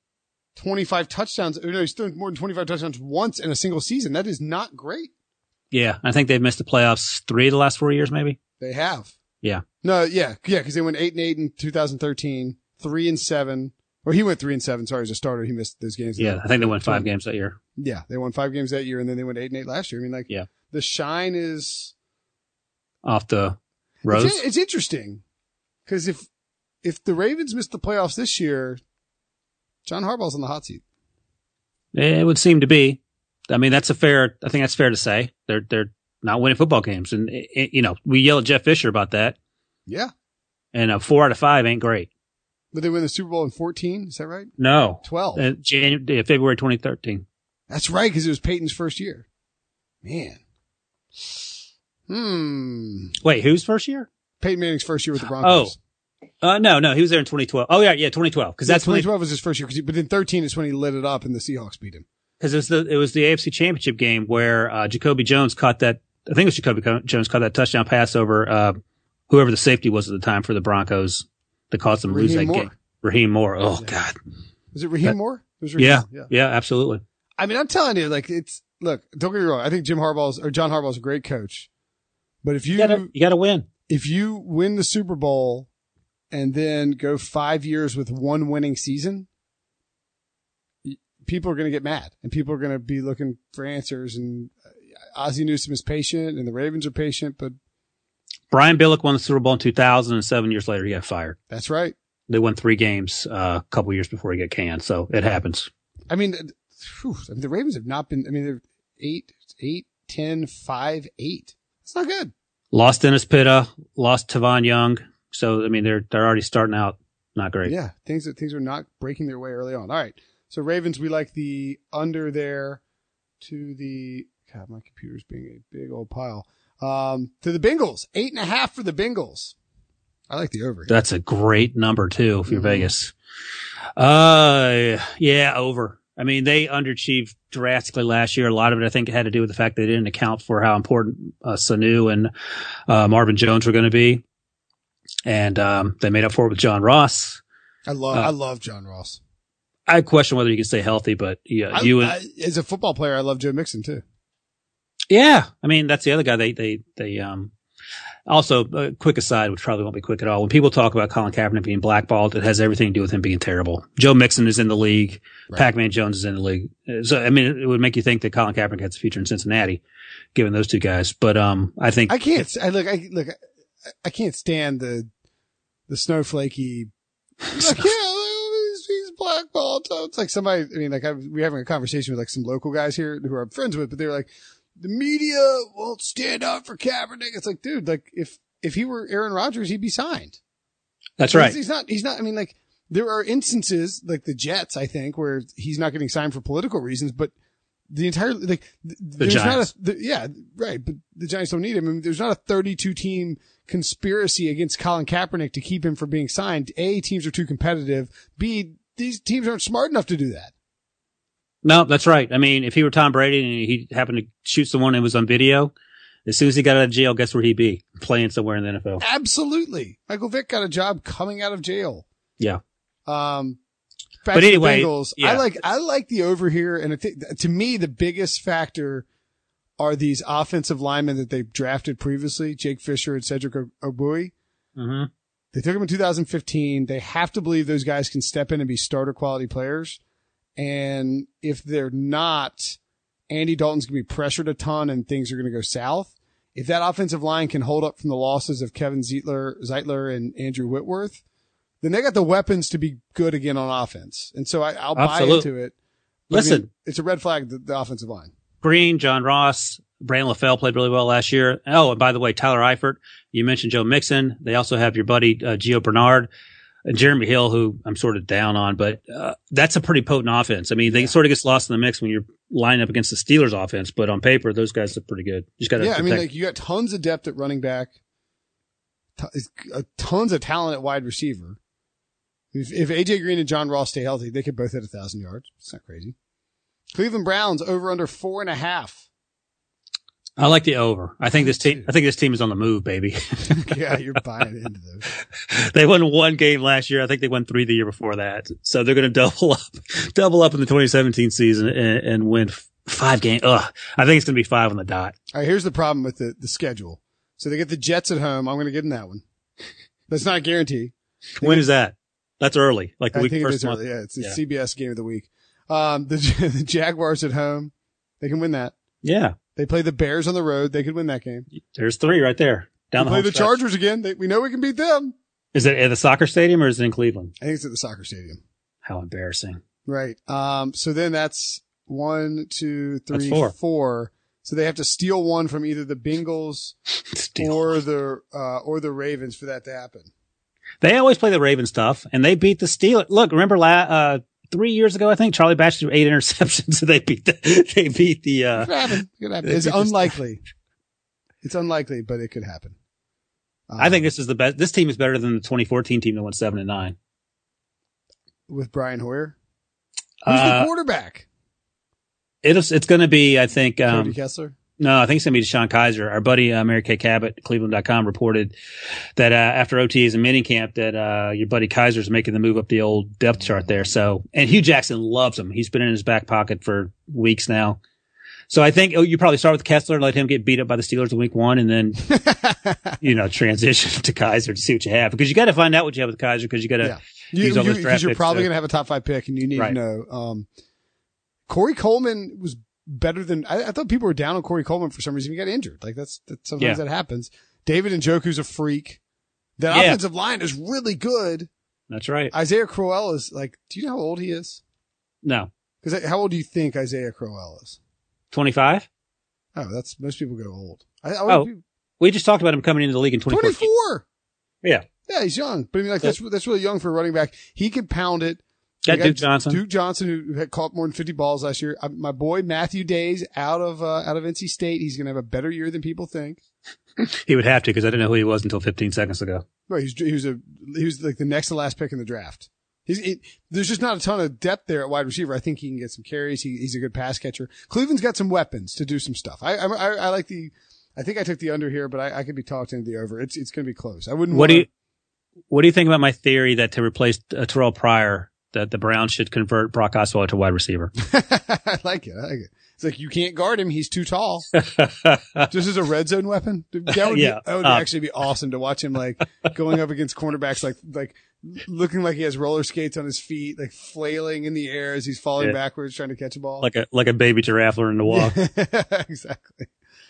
25 touchdowns. No, he's thrown more than 25 touchdowns once in a single season. That is not great. Yeah. I think they've missed the playoffs 3 of the last 4 years, maybe. They have. Yeah. No, yeah, because they went 8-8 in 2013, 3-7. Or he went 3-7. Sorry, as a starter, he missed those games. Yeah, I think they won 5 games that year. Yeah, they won 5 games that year, and then they went 8-8 last year. I mean, like, the shine is off the rose. It's interesting because if the Ravens miss the playoffs this year, John Harbaugh's on the hot seat. It would seem to be. I mean, I think that's fair to say. They're not winning football games. And, you know, we yell at Jeff Fisher about that. Yeah. And 4 out of 5 ain't great. But they win the Super Bowl in 14. Is that right? No. 12. February 2013. That's right, because it was Peyton's first year. Man. Wait, whose first year? Peyton Manning's first year with the Broncos. No, he was there in 2012. Oh yeah, 2012. Because that's 2012 was his first year. But in 13 is when he lit it up and the Seahawks beat him. Because it was the AFC Championship game where Jacoby Jones caught that. I think it was Jacoby Jones caught that touchdown pass over whoever the safety was at the time for the Broncos that caused them to lose that game. Raheem Moore. Oh God. Was it Raheem Moore? It was Raheem. Yeah, absolutely. I mean, I'm telling you, like look, don't get me wrong. I think John Harbaugh's a great coach. But if you got to win. If you win the Super Bowl and then go 5 years with one winning season, people are going to get mad and people are going to be looking for answers. And Ozzie Newsome is patient and the Ravens are patient, but Brian Billick won the Super Bowl in 2000 and 7 years later he got fired. That's right. They won 3 games a couple years before he got canned. So it happens. I mean, the Ravens have not been, they're 8, 10, 5, 8. It's not good. Lost Dennis Pitta, lost Tavon Young. So, I mean, they're already starting out not great. Yeah. Things are not breaking their way early on. All right. So Ravens, we like the under there to the, God, my computer's being a big old pile. To the Bengals, 8.5 for the Bengals. I like the over. That's a great number too, if you're Vegas. Yeah, over. I mean, they underachieved drastically last year. A lot of it, I think, had to do with the fact they didn't account for how important Sanu and Marvin Jones were going to be. And they made up for it with John Ross. I love John Ross. I question whether he can stay healthy, but yeah, as a football player, I love Joe Mixon too. Yeah, I mean that's the other guy. They also a quick aside, which probably won't be quick at all. When people talk about Colin Kaepernick being blackballed, it has everything to do with him being terrible. Joe Mixon is in the league. Right. Pac-Man Jones is in the league. So I mean, it would make you think that Colin Kaepernick has a future in Cincinnati, given those two guys. But I think I can't stand the snowflakey. Like, he's blackballed. So it's like somebody. I mean, like we're having a conversation with like some local guys here who I'm friends with, but they're like, the media won't stand up for Kaepernick. It's like, dude, like if if he were Aaron Rodgers, he'd be signed. That's right. He's not, I mean, like, there are instances like the Jets, I think, where he's not getting signed for political reasons, but the entire, like, there's Giants. not yeah, right. But the Giants don't need him. I mean, there's not a 32 team conspiracy against Colin Kaepernick to keep him from being signed. A, teams are too competitive. B, these teams aren't smart enough to do that. No, that's right. I mean, if he were Tom Brady and he happened to shoot someone and was on video, as soon as he got out of jail, guess where he'd be? Playing somewhere in the NFL. Absolutely. Michael Vick got a job coming out of jail. Yeah. But anyway, Bengals, yeah. I like the over here. And I think, to me, the biggest factor are these offensive linemen that they drafted previously, Jake Fisher and Cedric Ogbuehi. Mm-hmm. They took them in 2015. They have to believe those guys can step in and be starter quality players. And if they're not, Andy Dalton's going to be pressured a ton and things are going to go south. If that offensive line can hold up from the losses of Kevin Zeitler and Andrew Whitworth, then they got the weapons to be good again on offense. And so I'll buy into it. But Listen, I mean, it's a red flag, the offensive line. Green, John Ross, Brandon LaFell played really well last year. Oh, and by the way, Tyler Eifert, you mentioned Joe Mixon. They also have your buddy, Gio Bernard and Jeremy Hill, who I'm sort of down on, but, that's a pretty potent offense. I mean, they sort of gets lost in the mix when you're lining up against the Steelers offense, but on paper, those guys look pretty good. You just got to I mean, like, you got tons of depth at running back, tons of talent at wide receiver. If AJ Green and John Ross stay healthy, they could both hit 1,000 yards. It's not crazy. Cleveland Browns over under 4.5. I like the over. I think this team is on the move, baby. Yeah, you're buying into those. They won one game last year. I think they won 3 the year before that. So they're going to double up in the 2017 season and win 5 games. Ugh. I think it's going to be 5 on the dot. All right, here's the problem with the schedule. So they get the Jets at home. I'm going to give them that one. That's not a guarantee. When is that? That's early. Like the I week think first it is month. early. Yeah, it's the CBS game of the week. The Jaguars at home. They can win that. Yeah. They play the Bears on the road. They could win that game. There's 3 right there. Down They the play home the stretch. Chargers again. We know we can beat them. Is it at the soccer stadium or is it in Cleveland? I think it's at the soccer stadium. How embarrassing. Right. So then that's 1, 2, 3, That's 4. So they have to steal one from either the Bengals or the Ravens for that to happen. They always play the Ravens tough, and they beat the Steelers. Look, remember 3 years ago, I think Charlie Batch threw 8 interceptions, so they beat the. It could happen. It's unlikely. It's unlikely, but it could happen. I think this is the best. This team is better than the 2014 team that went 7-9 with Brian Hoyer. Who's the quarterback? It's going to be, I think. Cody Kessler. No, I think it's going to be Deshaun Kaiser. Our buddy, Mary Kay Cabot, Cleveland.com, reported that, after OTAs and minicamp that, your buddy Kaiser's making the move up the old depth chart there. So, and Hugh Jackson loves him. He's been in his back pocket for weeks now. So I think you probably start with Kessler and let him get beat up by the Steelers in week 1 and then, transition to Kaiser to see what you have, because you got to find out what you have with Kaiser, because you got to use all those draft because you're picks, probably going to have a top 5 pick and you need Right. to know. Corey Coleman was better than I thought. People were down on Corey Coleman for some reason. He got injured. Like that's sometimes that happens. David Njoku's a freak. That offensive line is really good. That's right. Isaiah Crowell is like, do you know how old he is? No. Because how old do you think Isaiah Crowell is? 25? Oh, that's most people go old. We just talked about him coming into the league in 2014. 24. Yeah. Yeah, he's young. But I mean, like that's really young for a running back. He could pound it. Got Duke Johnson. Duke Johnson, who had caught more than 50 balls last year. My boy Matthew Days out of NC State. He's going to have a better year than people think. He would have to, because I didn't know who he was until 15 seconds ago. Right, he was like the next to last pick in the draft. There's just not a ton of depth there at wide receiver. I think he can get some carries. He's a good pass catcher. Cleveland's got some weapons to do some stuff. I like I think I took the under here, but I could be talked into the over. It's going to be close. I wouldn't. What do you think about my theory that to replace Terrell Pryor, that the Browns should convert Brock Osweiler to wide receiver? I like it. It's like you can't guard him. He's too tall. Just as a red zone weapon. That would actually be awesome to watch him like going up against cornerbacks, like looking like he has roller skates on his feet, like flailing in the air as he's falling backwards trying to catch a ball. Like a baby giraffe learning to walk. Exactly.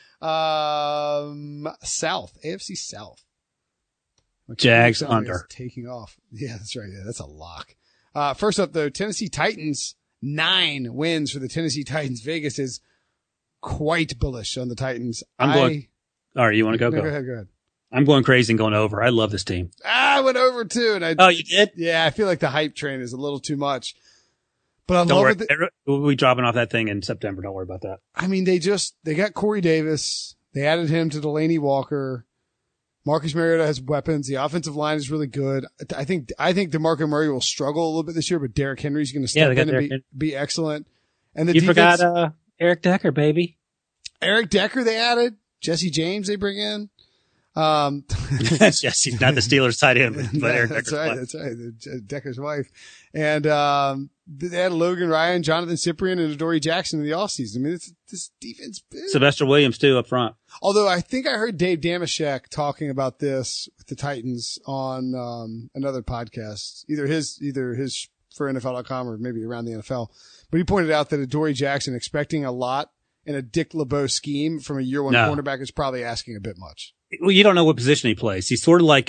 South, AFC South. Jags under. Taking off. Yeah, that's right. Yeah, that's a lock. First up though, Tennessee Titans, 9 wins for the Tennessee Titans. Vegas is quite bullish on the Titans. All right, you want to go? Go ahead. I'm going crazy and going over. I love this team. I went over too. And Oh, you did? Yeah, I feel like the hype train is a little too much. But I Don't love worry. it. We'll be dropping off that thing in September. Don't worry about that. I mean, they got Corey Davis. They added him to Delaney Walker. Marcus Mariota has weapons. The offensive line is really good. I think DeMarco Murray will struggle a little bit this year, but Derrick Henry's going to step in and be excellent. And the defense, forgot Eric Decker, baby. Eric Decker they added. Jesse James they bring in. Jesse's not the Steelers tight end, but Eric Decker's wife. That's right. Decker's wife. And they had Logan Ryan, Jonathan Cyprian, and Adoree Jackson in the offseason. I mean, this defense. Sylvester Williams too up front. Although I think I heard Dave Damashek talking about this with the Titans on another podcast, either his for NFL.com or maybe around the NFL. But he pointed out that Adoree Jackson expecting a lot in a Dick LeBeau scheme from a year one cornerback is probably asking a bit much. Well, you don't know what position he plays. He's sort of like,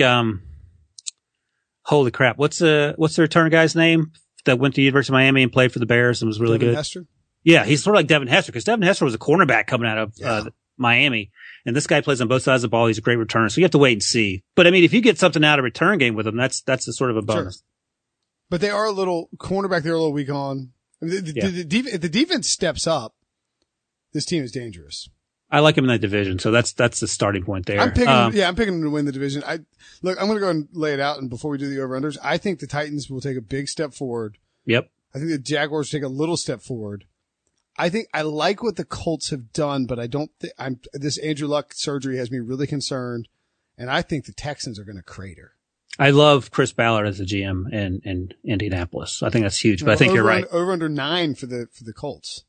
holy crap. What's the return guy's name that went to the University of Miami and played for the Bears and was really Devin good? Hester? Yeah, he's sort of like Devin Hester because Devin Hester was a cornerback coming out of Miami. And this guy plays on both sides of the ball. He's a great returner. So you have to wait and see. But I mean, if you get something out of return game with him, that's a sort of a bonus. Sure. But they are a little cornerback. They're a little weak on. I mean, if the defense steps up, this team is dangerous. I like him in that division, so that's the starting point there. I'm picking them to win the division. I'm going to go and lay it out, and before we do the over-unders, I think the Titans will take a big step forward. Yep. I think the Jaguars take a little step forward. I think I like what the Colts have done, but I don't think this Andrew Luck surgery has me really concerned, and I think the Texans are going to crater. I love Chris Ballard as the GM in Indianapolis. I think that's huge, but I think you're right. Over under 9 for the Colts.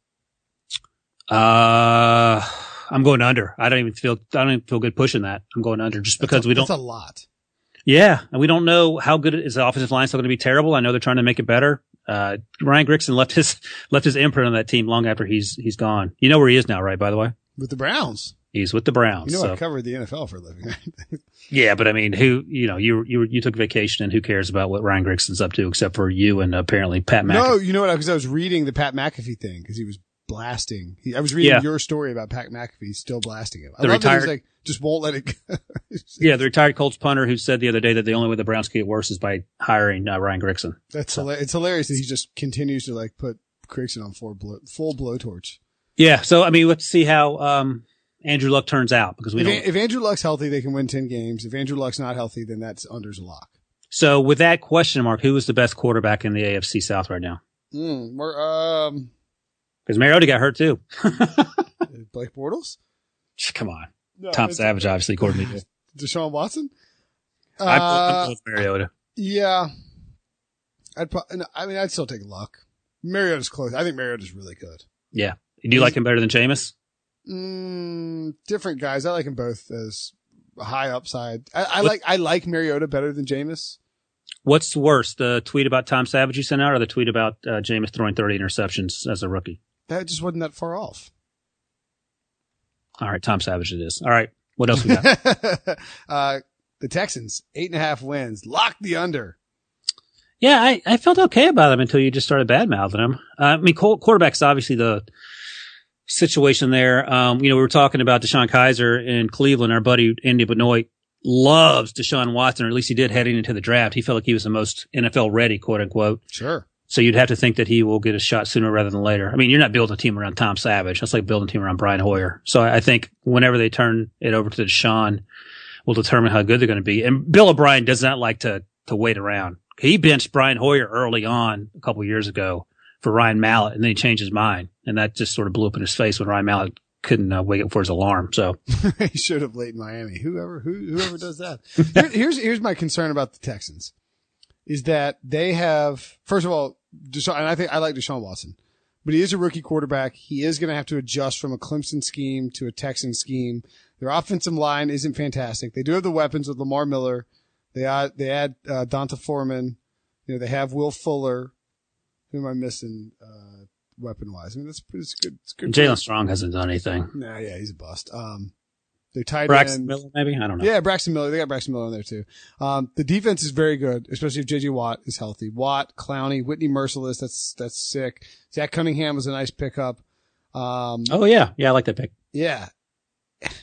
I'm going under. I don't even feel good pushing that. I'm going under just because that's a lot. Yeah. And we don't know how good is the offensive line still going to be terrible. I know they're trying to make it better. Ryan Grigson left his imprint on that team long after he's gone. You know where he is now, right? By the way, with the Browns. He's with the Browns. You know, I covered the NFL for a living, right? Yeah, but I mean, you took vacation and who cares about what Ryan Grigson's up to except for you and apparently Pat McAfee. No, you know what? Because I was reading the Pat McAfee thing because he was blasting. I was reading your story about Pat McAfee still blasting him. I love that he's like, just won't let it go. Yeah, the retired Colts punter who said the other day that the only way the Browns could get worse is by hiring Ryan Grigson. It's hilarious that he just continues to like put Grigson on full blowtorch. Yeah, so I mean, let's see how Andrew Luck turns out because if Andrew Luck's healthy, they can win 10 games. If Andrew Luck's not healthy, then that's under's a lock. So with that question mark, who is the best quarterback in the AFC South right now? Because Mariota got hurt too. Blake Bortles? Come on. No, Tom Savage, obviously, coordinator. Deshaun Watson? I'm with Mariota. Yeah. I'd still take Luck. Mariota's close. I think Mariota's really good. Yeah. Do you like him better than Jameis? Different guys. I like them both as a high upside. I like Mariota better than Jameis. What's worse, the tweet about Tom Savage you sent out or the tweet about Jameis throwing 30 interceptions as a rookie? That just wasn't that far off. All right, Tom Savage it is. All right, what else we got? The Texans, 8.5 wins. Lock the under. Yeah, I felt okay about them until you just started bad-mouthing them. I mean, quarterback's obviously the situation there. We were talking about Deshaun Kaiser in Cleveland. Our buddy Andy Benoit loves Deshaun Watson, or at least he did heading into the draft. He felt like he was the most NFL ready, quote unquote. Sure. So you'd have to think that he will get a shot sooner rather than later. I mean, you're not building a team around Tom Savage. That's like building a team around Brian Hoyer. So I think whenever they turn it over to Deshaun, will determine how good they're going to be. And Bill O'Brien does not like to wait around. He benched Brian Hoyer early on a couple of years ago for Ryan Mallett, and then he changed his mind. And that just sort of blew up in his face when Ryan Mallett couldn't wake up for his alarm. So he should have late in Miami. Whoever does that. Here's my concern about the Texans is that they have, first of all, Deshaun, and I like Deshaun Watson, but he is a rookie quarterback. He is going to have to adjust from a Clemson scheme to a Texan scheme. Their offensive line isn't fantastic. They do have the weapons with Lamar Miller. They add Donta Foreman. They have Will Fuller. Who am I missing? Weapon wise, I mean, that's good. It's good. Jalen Strong hasn't done anything. Nah, yeah, he's a bust. They're tight Braxton Miller, maybe? I don't know. Yeah, Braxton Miller. They got Braxton Miller in there too. The defense is very good, especially if JJ Watt is healthy. Watt, Clowney, Whitney Merciless. That's sick. Zach Cunningham was a nice pickup. Oh yeah. Yeah, I like that pick. Yeah.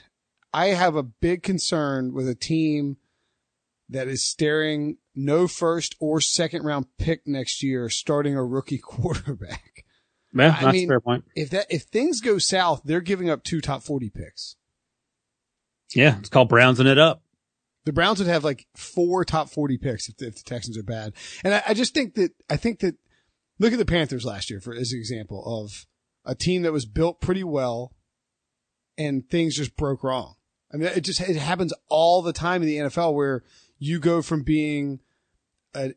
I have a big concern with a team that is staring no first or second round pick next year, starting a rookie quarterback. Yeah, that's a fair point. If things go south, they're giving up 2 top 40 picks. Yeah, it's called Brownsing it up. The Browns would have like 4 top 40 picks if the Texans are bad. And I just think that look at the Panthers last year as an example of a team that was built pretty well and things just broke wrong. I mean, it happens all the time in the NFL where you go from being being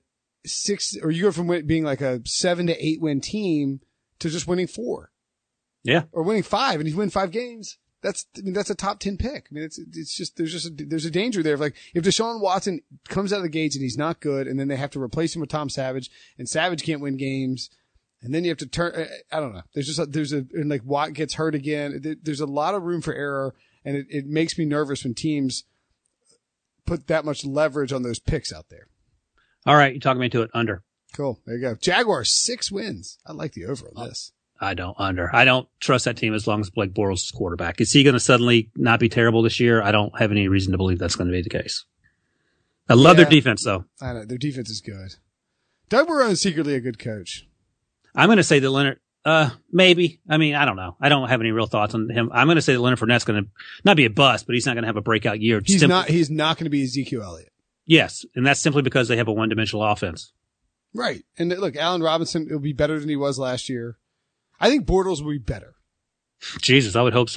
like a 7 to 8 win team to just winning 4. Yeah. Or winning 5, and you win 5 games. That's a top 10 pick. I mean, there's a danger there. If Deshaun Watson comes out of the gates and he's not good, and then they have to replace him with Tom Savage, and Savage can't win games, and then you have to turn, I don't know. And like Watt gets hurt again. There's a lot of room for error, and it makes me nervous when teams put that much leverage on those picks out there. All right. You talking me to it under. Cool. There you go. Jaguars, 6 wins. I like the over on this. I don't trust that team as long as Blake Bortles is quarterback. Is he going to suddenly not be terrible this year? I don't have any reason to believe that's going to be the case. I love their defense, though. I know. Their defense is good. Doug Marrone is secretly a good coach. I'm going to say that Leonard, maybe. I mean, I don't know. I don't have any real thoughts on him. I'm going to say that Leonard Fournette's going to not be a bust, but he's not going to have a breakout year. He's not going to be Ezekiel Elliott. Yes. And that's simply because they have a one-dimensional offense. Right. And look, Allen Robinson will be better than he was last year. I think Bortles will be better. Jesus, I would hope so.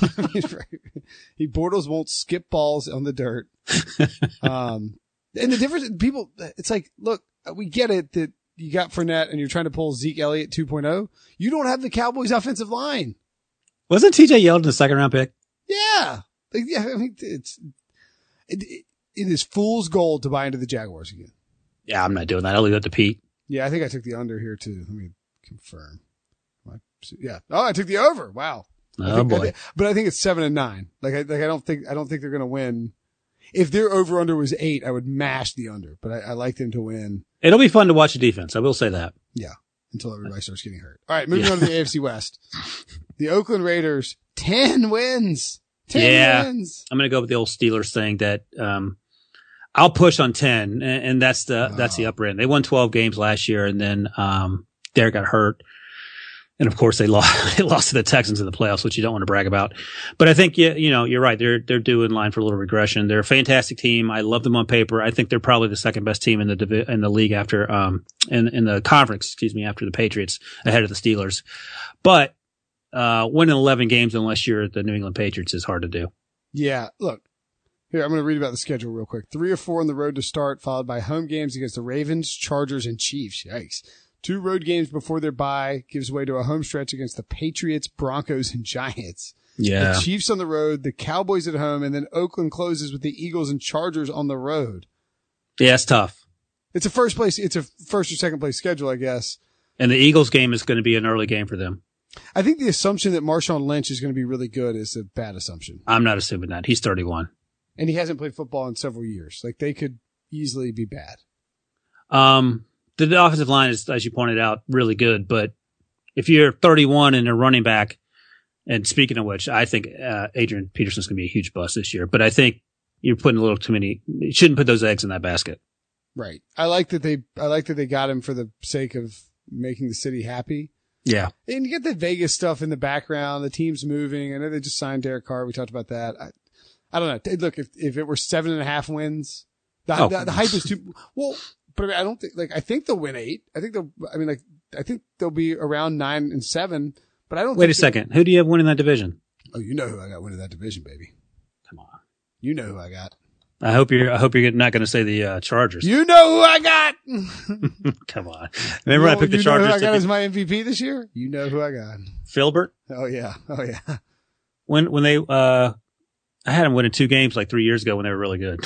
Bortles won't skip balls on the dirt. And the difference, people, it's like, look, we get it that you got Fournette and you're trying to pull Zeke Elliott 2.0. You don't have the Cowboys offensive line. Wasn't TJ Yeldon a second round pick? Yeah. I mean, it is fool's gold to buy into the Jaguars again. Yeah, I'm not doing that. I'll leave that to Pete. Yeah, I think I took the under here too. Let me confirm. Yeah. Oh, I took the over. Wow. Oh boy. But I think it's 7 and 9. I don't think they're going to win. If their over under was 8, I would mash the under, but I like them to win. It'll be fun to watch the defense. I will say that. Yeah. Until everybody starts getting hurt. All right. Moving on to the AFC West. The Oakland Raiders, 10 wins. 10 wins. I'm going to go with the old Steelers thing that, I'll push on 10 and that's the upper end. They won 12 games last year and then, Derek got hurt. And of course they lost to the Texans in the playoffs, which you don't want to brag about. But I think, you're right. They're due in line for a little regression. They're a fantastic team. I love them on paper. I think they're probably the second best team in the league after, in the conference, after the Patriots, ahead of the Steelers. But, winning 11 games unless you're the New England Patriots is hard to do. Yeah. Look, here, I'm going to read about the schedule real quick. 3 or 4 on the road to start, followed by home games against the Ravens, Chargers, and Chiefs. Yikes. 2 road games before their bye gives way to a home stretch against the Patriots, Broncos, and Giants. Yeah. The Chiefs on the road, the Cowboys at home, and then Oakland closes with the Eagles and Chargers on the road. Yeah, it's tough. It's a first or second place schedule, I guess. And the Eagles game is going to be an early game for them. I think the assumption that Marshawn Lynch is going to be really good is a bad assumption. I'm not assuming that. He's 31. And he hasn't played football in several years. Like, they could easily be bad. The offensive line is, as you pointed out, really good. But if you're 31 and a running back, and speaking of which, I think Adrian Peterson's going to be a huge bust this year. But I think you're putting a little too many. You shouldn't put those eggs in that basket. Right. I like that they got him for the sake of making the city happy. Yeah. And you get the Vegas stuff in the background. The team's moving. I know they just signed Derek Carr. We talked about that. I don't know. Look, if it were 7.5 wins, the hype is too well. But I don't think, I think they'll win 8. I think they'll be around 9 and 7, but I don't Wait a second. Who do you have winning that division? Oh, you know who I got winning that division, baby. Come on. You know who I got. I hope you're not going to say the Chargers. You know who I got. Come on. Remember I picked the Chargers. You know who I got as my MVP this year? You know who I got. Filbert? Oh yeah. When they, I had them winning 2 games 3 years ago when they were really good.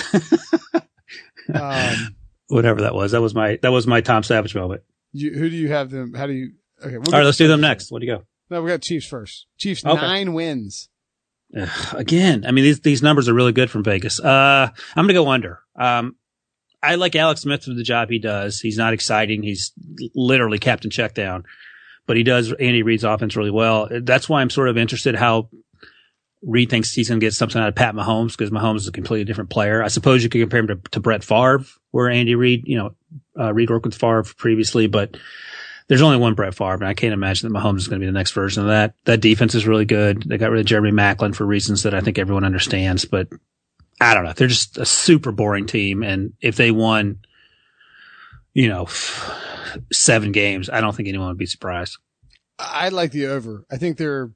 Whatever that was. That was my Tom Savage moment. Who do you have them? How do you? Okay. All right, let's do them next. What do you go? No, we got Chiefs first. Chiefs, okay. 9 wins. Again, I mean, these numbers are really good from Vegas. I'm going to go under. I like Alex Smith for the job he does. He's not exciting. He's literally Captain Checkdown, but he does Andy Reid's offense really well. That's why I'm sort of interested how Reed thinks he's going to get something out of Pat Mahomes because Mahomes is a completely different player. I suppose you could compare him to Brett Favre, where Andy Reid, Reid worked with Favre previously, but there's only one Brett Favre, and I can't imagine that Mahomes is going to be the next version of that. That defense is really good. They got rid of Jeremy Maclin for reasons that I think everyone understands, but I don't know. They're just a super boring team, and if they won, 7 games, I don't think anyone would be surprised. I'd like the over. I think they're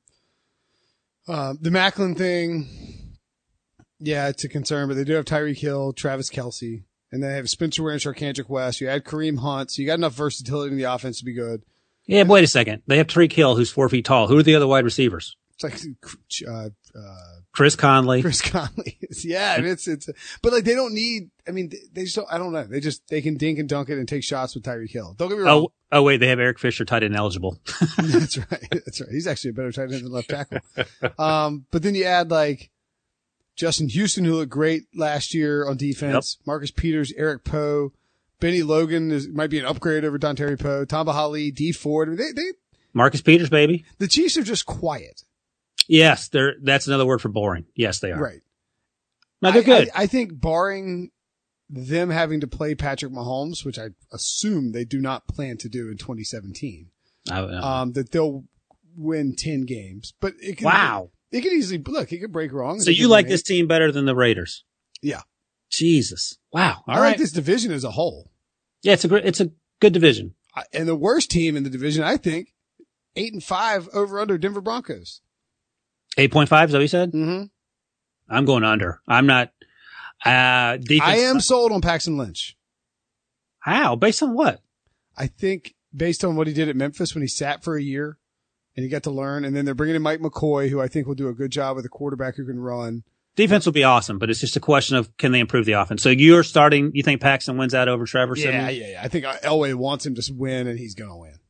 the Maclin thing. Yeah, it's a concern, but they do have Tyreek Hill, Travis Kelce, and they have Spencer Ware and Charcandrick West. You add Kareem Hunt, so you got enough versatility in the offense to be good. Yeah, but wait a second. They have Tyreek Hill, who's 4 feet tall. Who are the other wide receivers? It's like Chris Conley. Chris Conley. Yeah, and it's but like they don't need. I mean, they just don't, I don't know. They can dink and dunk it and take shots with Tyreek Hill. Don't get me wrong. Oh wait, they have Eric Fisher tight end eligible. That's right. He's actually a better tight end than left tackle. But then you add like Justin Houston, who looked great last year on defense. Yep. Marcus Peters, Eric Poe, Benny Logan might be an upgrade over Dontari Poe. Tamba Hali, D Ford. I mean, they Marcus Peters, baby. The Chiefs are just quiet. Yes, that's another word for boring. Yes, they are. Right. No, they're good. I think barring them having to play Patrick Mahomes, which I assume they do not plan to do in 2017, that they'll win 10 games. But it can, it could easily look. It could break wrong. So you like this team better than the Raiders? Yeah. Jesus. Wow. I like this division as a whole. Yeah, it's a good division. And the worst team in the division, I think, 8-5 over under Denver Broncos. 8.5 is that what you said? Mm-hmm. I'm going under. I'm not. Defense. I am sold on Paxton Lynch. How? Based on what? I think based on what he did at Memphis when he sat for a year and he got to learn. And then they're bringing in Mike McCoy, who I think will do a good job with a quarterback who can run. Defense will be awesome, but it's just a question of can they improve the offense. So you think Paxton wins out over Trevor Siemian? Yeah. I think Elway wants him to win, and he's going to win.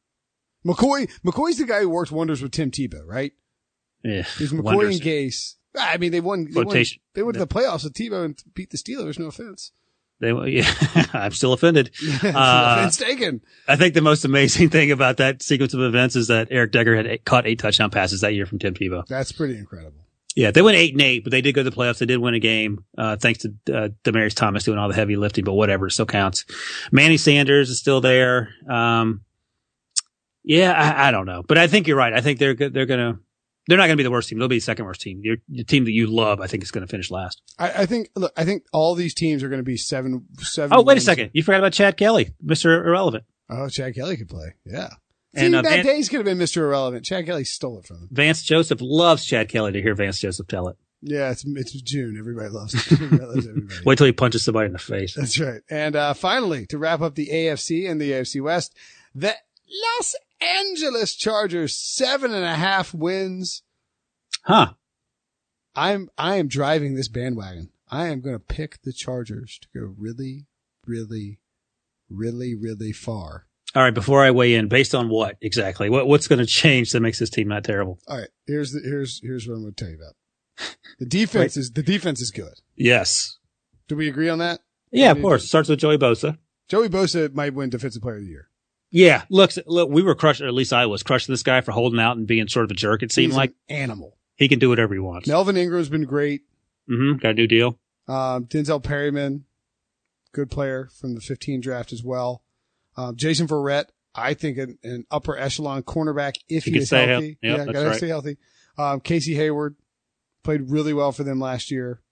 McCoy's the guy who worked wonders with Tim Tebow, right? Yeah. He's McCoy and Gase. I mean, they went to the playoffs with Tebow and beat the Steelers. No offense. I'm still offended. Offense taken. I think the most amazing thing about that sequence of events is that Eric Decker had caught 8 touchdown passes that year from Tim Tebow. That's pretty incredible. Yeah, they went 8-8, but they did go to the playoffs. They did win a game, thanks to Demaryius Thomas doing all the heavy lifting, but whatever, it still counts. Manny Sanders is still there. I don't know, but I think you're right. I think they're not going to be the worst team. They'll be the second worst team. Your team that you love, I think, is going to finish last. I think all these teams are going to be 7. Oh, wait a second. You forgot about Chad Kelly, Mr. Irrelevant. Oh, Chad Kelly could play. Yeah. And that days could have been Mr. Irrelevant. Chad Kelly stole it from him. Vance Joseph loves Chad Kelly to hear Vance Joseph tell it. Yeah, it's June. Everybody loves it. Everybody. Wait till he punches somebody in the face. That's right. And finally, to wrap up the AFC and the AFC West, the Los Angeles Chargers, 7.5 wins. Huh. I am driving this bandwagon. I am going to pick the Chargers to go really, really, really, really far. All right, before I weigh in, based on what exactly? What's going to change that makes this team not terrible? All right, here's what I'm going to tell you about. The defense is good. Yes. Do we agree on that? Yeah, of course. It starts with Joey Bosa. Joey Bosa might win Defensive Player of the Year. Yeah, look, we were crushed, or at least I was crushing this guy for holding out and being sort of a jerk. It seemed like an animal. He can do whatever he wants. Melvin Ingram's been great. Mm-hmm. Got a new deal. Denzel Perryman, good player from the 15 draft as well. Jason Verrett, I think an upper echelon cornerback if he is healthy. Yeah, gotta right. stay healthy. Casey Hayward played really well for them last year.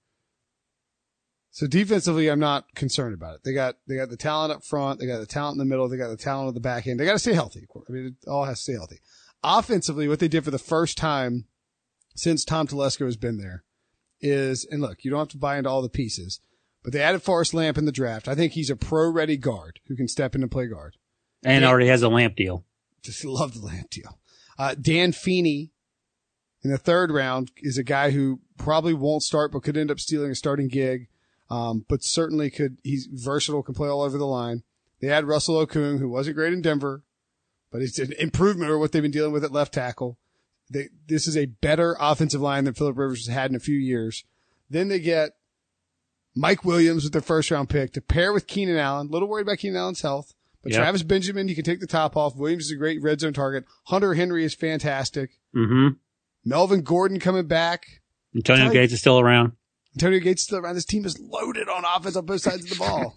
So defensively, I'm not concerned about it. They got the talent up front. They got the talent in the middle. They got the talent on the back end. They got to stay healthy. I mean, it all has to stay healthy. Offensively, what they did for the first time since Tom Telesco has been there is, and look, you don't have to buy into all the pieces, but they added Forrest Lamp in the draft. I think he's a pro-ready guard who can step in and play guard. And already has a Lamp deal. Just love the Lamp deal. Dan Feeney in the 3rd round is a guy who probably won't start but could end up stealing a starting gig. But certainly he's versatile, can play all over the line. They had Russell Okung, who wasn't great in Denver, but it's an improvement over what they've been dealing with at left tackle. This is a better offensive line than Phillip Rivers has had in a few years. Then they get Mike Williams with their 1st round pick to pair with Keenan Allen. A little worried about Keenan Allen's health, but yep. Travis Benjamin, you can take the top off. Williams is a great red zone target. Hunter Henry is fantastic. Mm-hmm. Melvin Gordon coming back. Antonio Gates is still around. Antonio Gates is still around. This team is loaded on offense on both sides of the ball.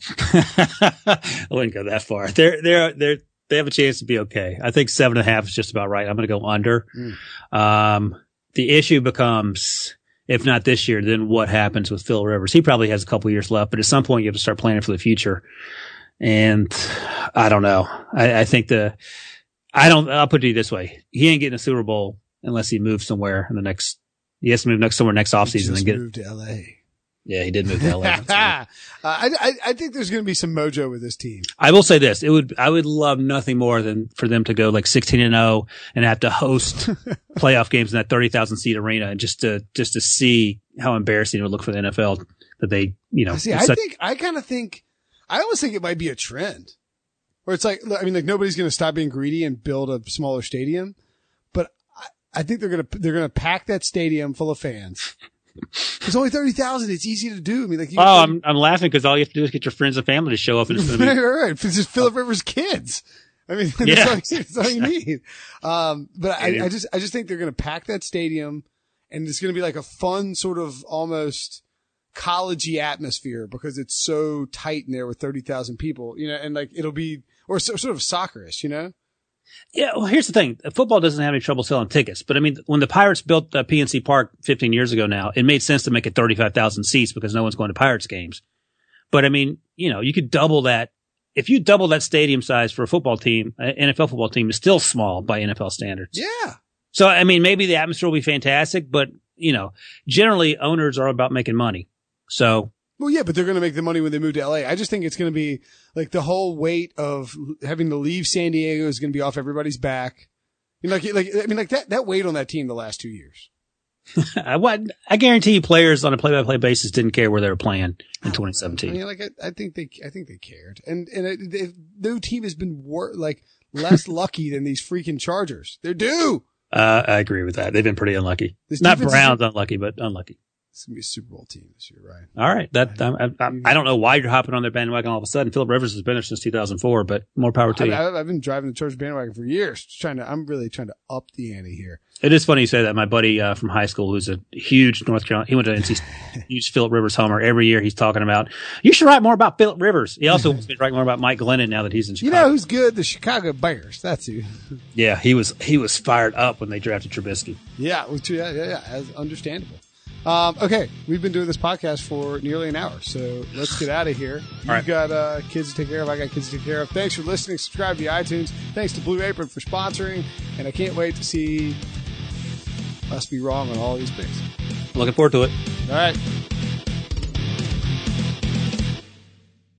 I wouldn't go that far. They have a chance to be okay. I think 7.5 is just about right. I'm going to go under. The issue becomes, if not this year, then what happens with Phil Rivers? He probably has a couple years left, but at some point you have to start planning for the future. And I don't know. I think I'll put it this way. He ain't getting a Super Bowl unless he moves somewhere in the next, he has to move somewhere next offseason and moved to LA. Yeah, he did move to LA. I think there's going to be some mojo with this team. I will say this. I would love nothing more than for them to go like 16-0 and have to host playoff games in that 30,000 seat arena and just to see how embarrassing it would look for the NFL that they, See, I almost think it might be a trend where it's like, I mean, like nobody's going to stop being greedy and build a smaller stadium, but I think they're going to pack that stadium full of fans. It's only 30,000. It's easy to do. I mean, like, I'm laughing because all you have to do is get your friends and family to show up, and it's going to be right. It's just Phillip Rivers' kids. I mean, that's all you need. But I just think they're going to pack that stadium, and it's going to be like a fun sort of almost college-y atmosphere because it's so tight in there with 30,000 people, and like it'll be or sort of soccerish, Yeah, well, here's the thing. Football doesn't have any trouble selling tickets. But, I mean, when the Pirates built PNC Park 15 years ago now, it made sense to make it 35,000 seats because no one's going to Pirates games. But, I mean, you could double that. If you double that stadium size for a football team, an NFL football team is still small by NFL standards. Yeah. So, I mean, maybe the atmosphere will be fantastic, but, generally owners are about making money. So. Well, yeah, but they're going to make the money when they move to LA. I just think it's going to be like the whole weight of having to leave San Diego is going to be off everybody's back. That weight on that team the last 2 years. I guarantee you players on a play-by-play basis didn't care where they were playing in 2017. I mean, I think they cared. And no team has been less lucky than these freaking Chargers. They're due. I agree with that. They've been pretty unlucky. Not Browns unlucky, but unlucky. It's going to be a Super Bowl team this year, right? All right. I don't know why you're hopping on their bandwagon all of a sudden. Phillip Rivers has been there since 2004, but more power to you. I've been driving the Chargers bandwagon for years. I'm really trying to up the ante here. It is funny you say that. My buddy from high school, who's a huge North Carolina, he went to NC, huge Phillip Rivers homer. Every year he's talking about, you should write more about Phillip Rivers. He also wants me to write more about Mike Glennon now that he's in Chicago. You know who's good? The Chicago Bears. That's who. Yeah, he was fired up when they drafted Trubisky. Yeah, as understandable. Okay, we've been doing this podcast for nearly an hour, so let's get out of here. You've got kids to take care of. I got kids to take care of. Thanks for listening. Subscribe to iTunes. Thanks to Blue Apron for sponsoring, and I can't wait to see us be wrong on all these picks. Looking forward to it. All right.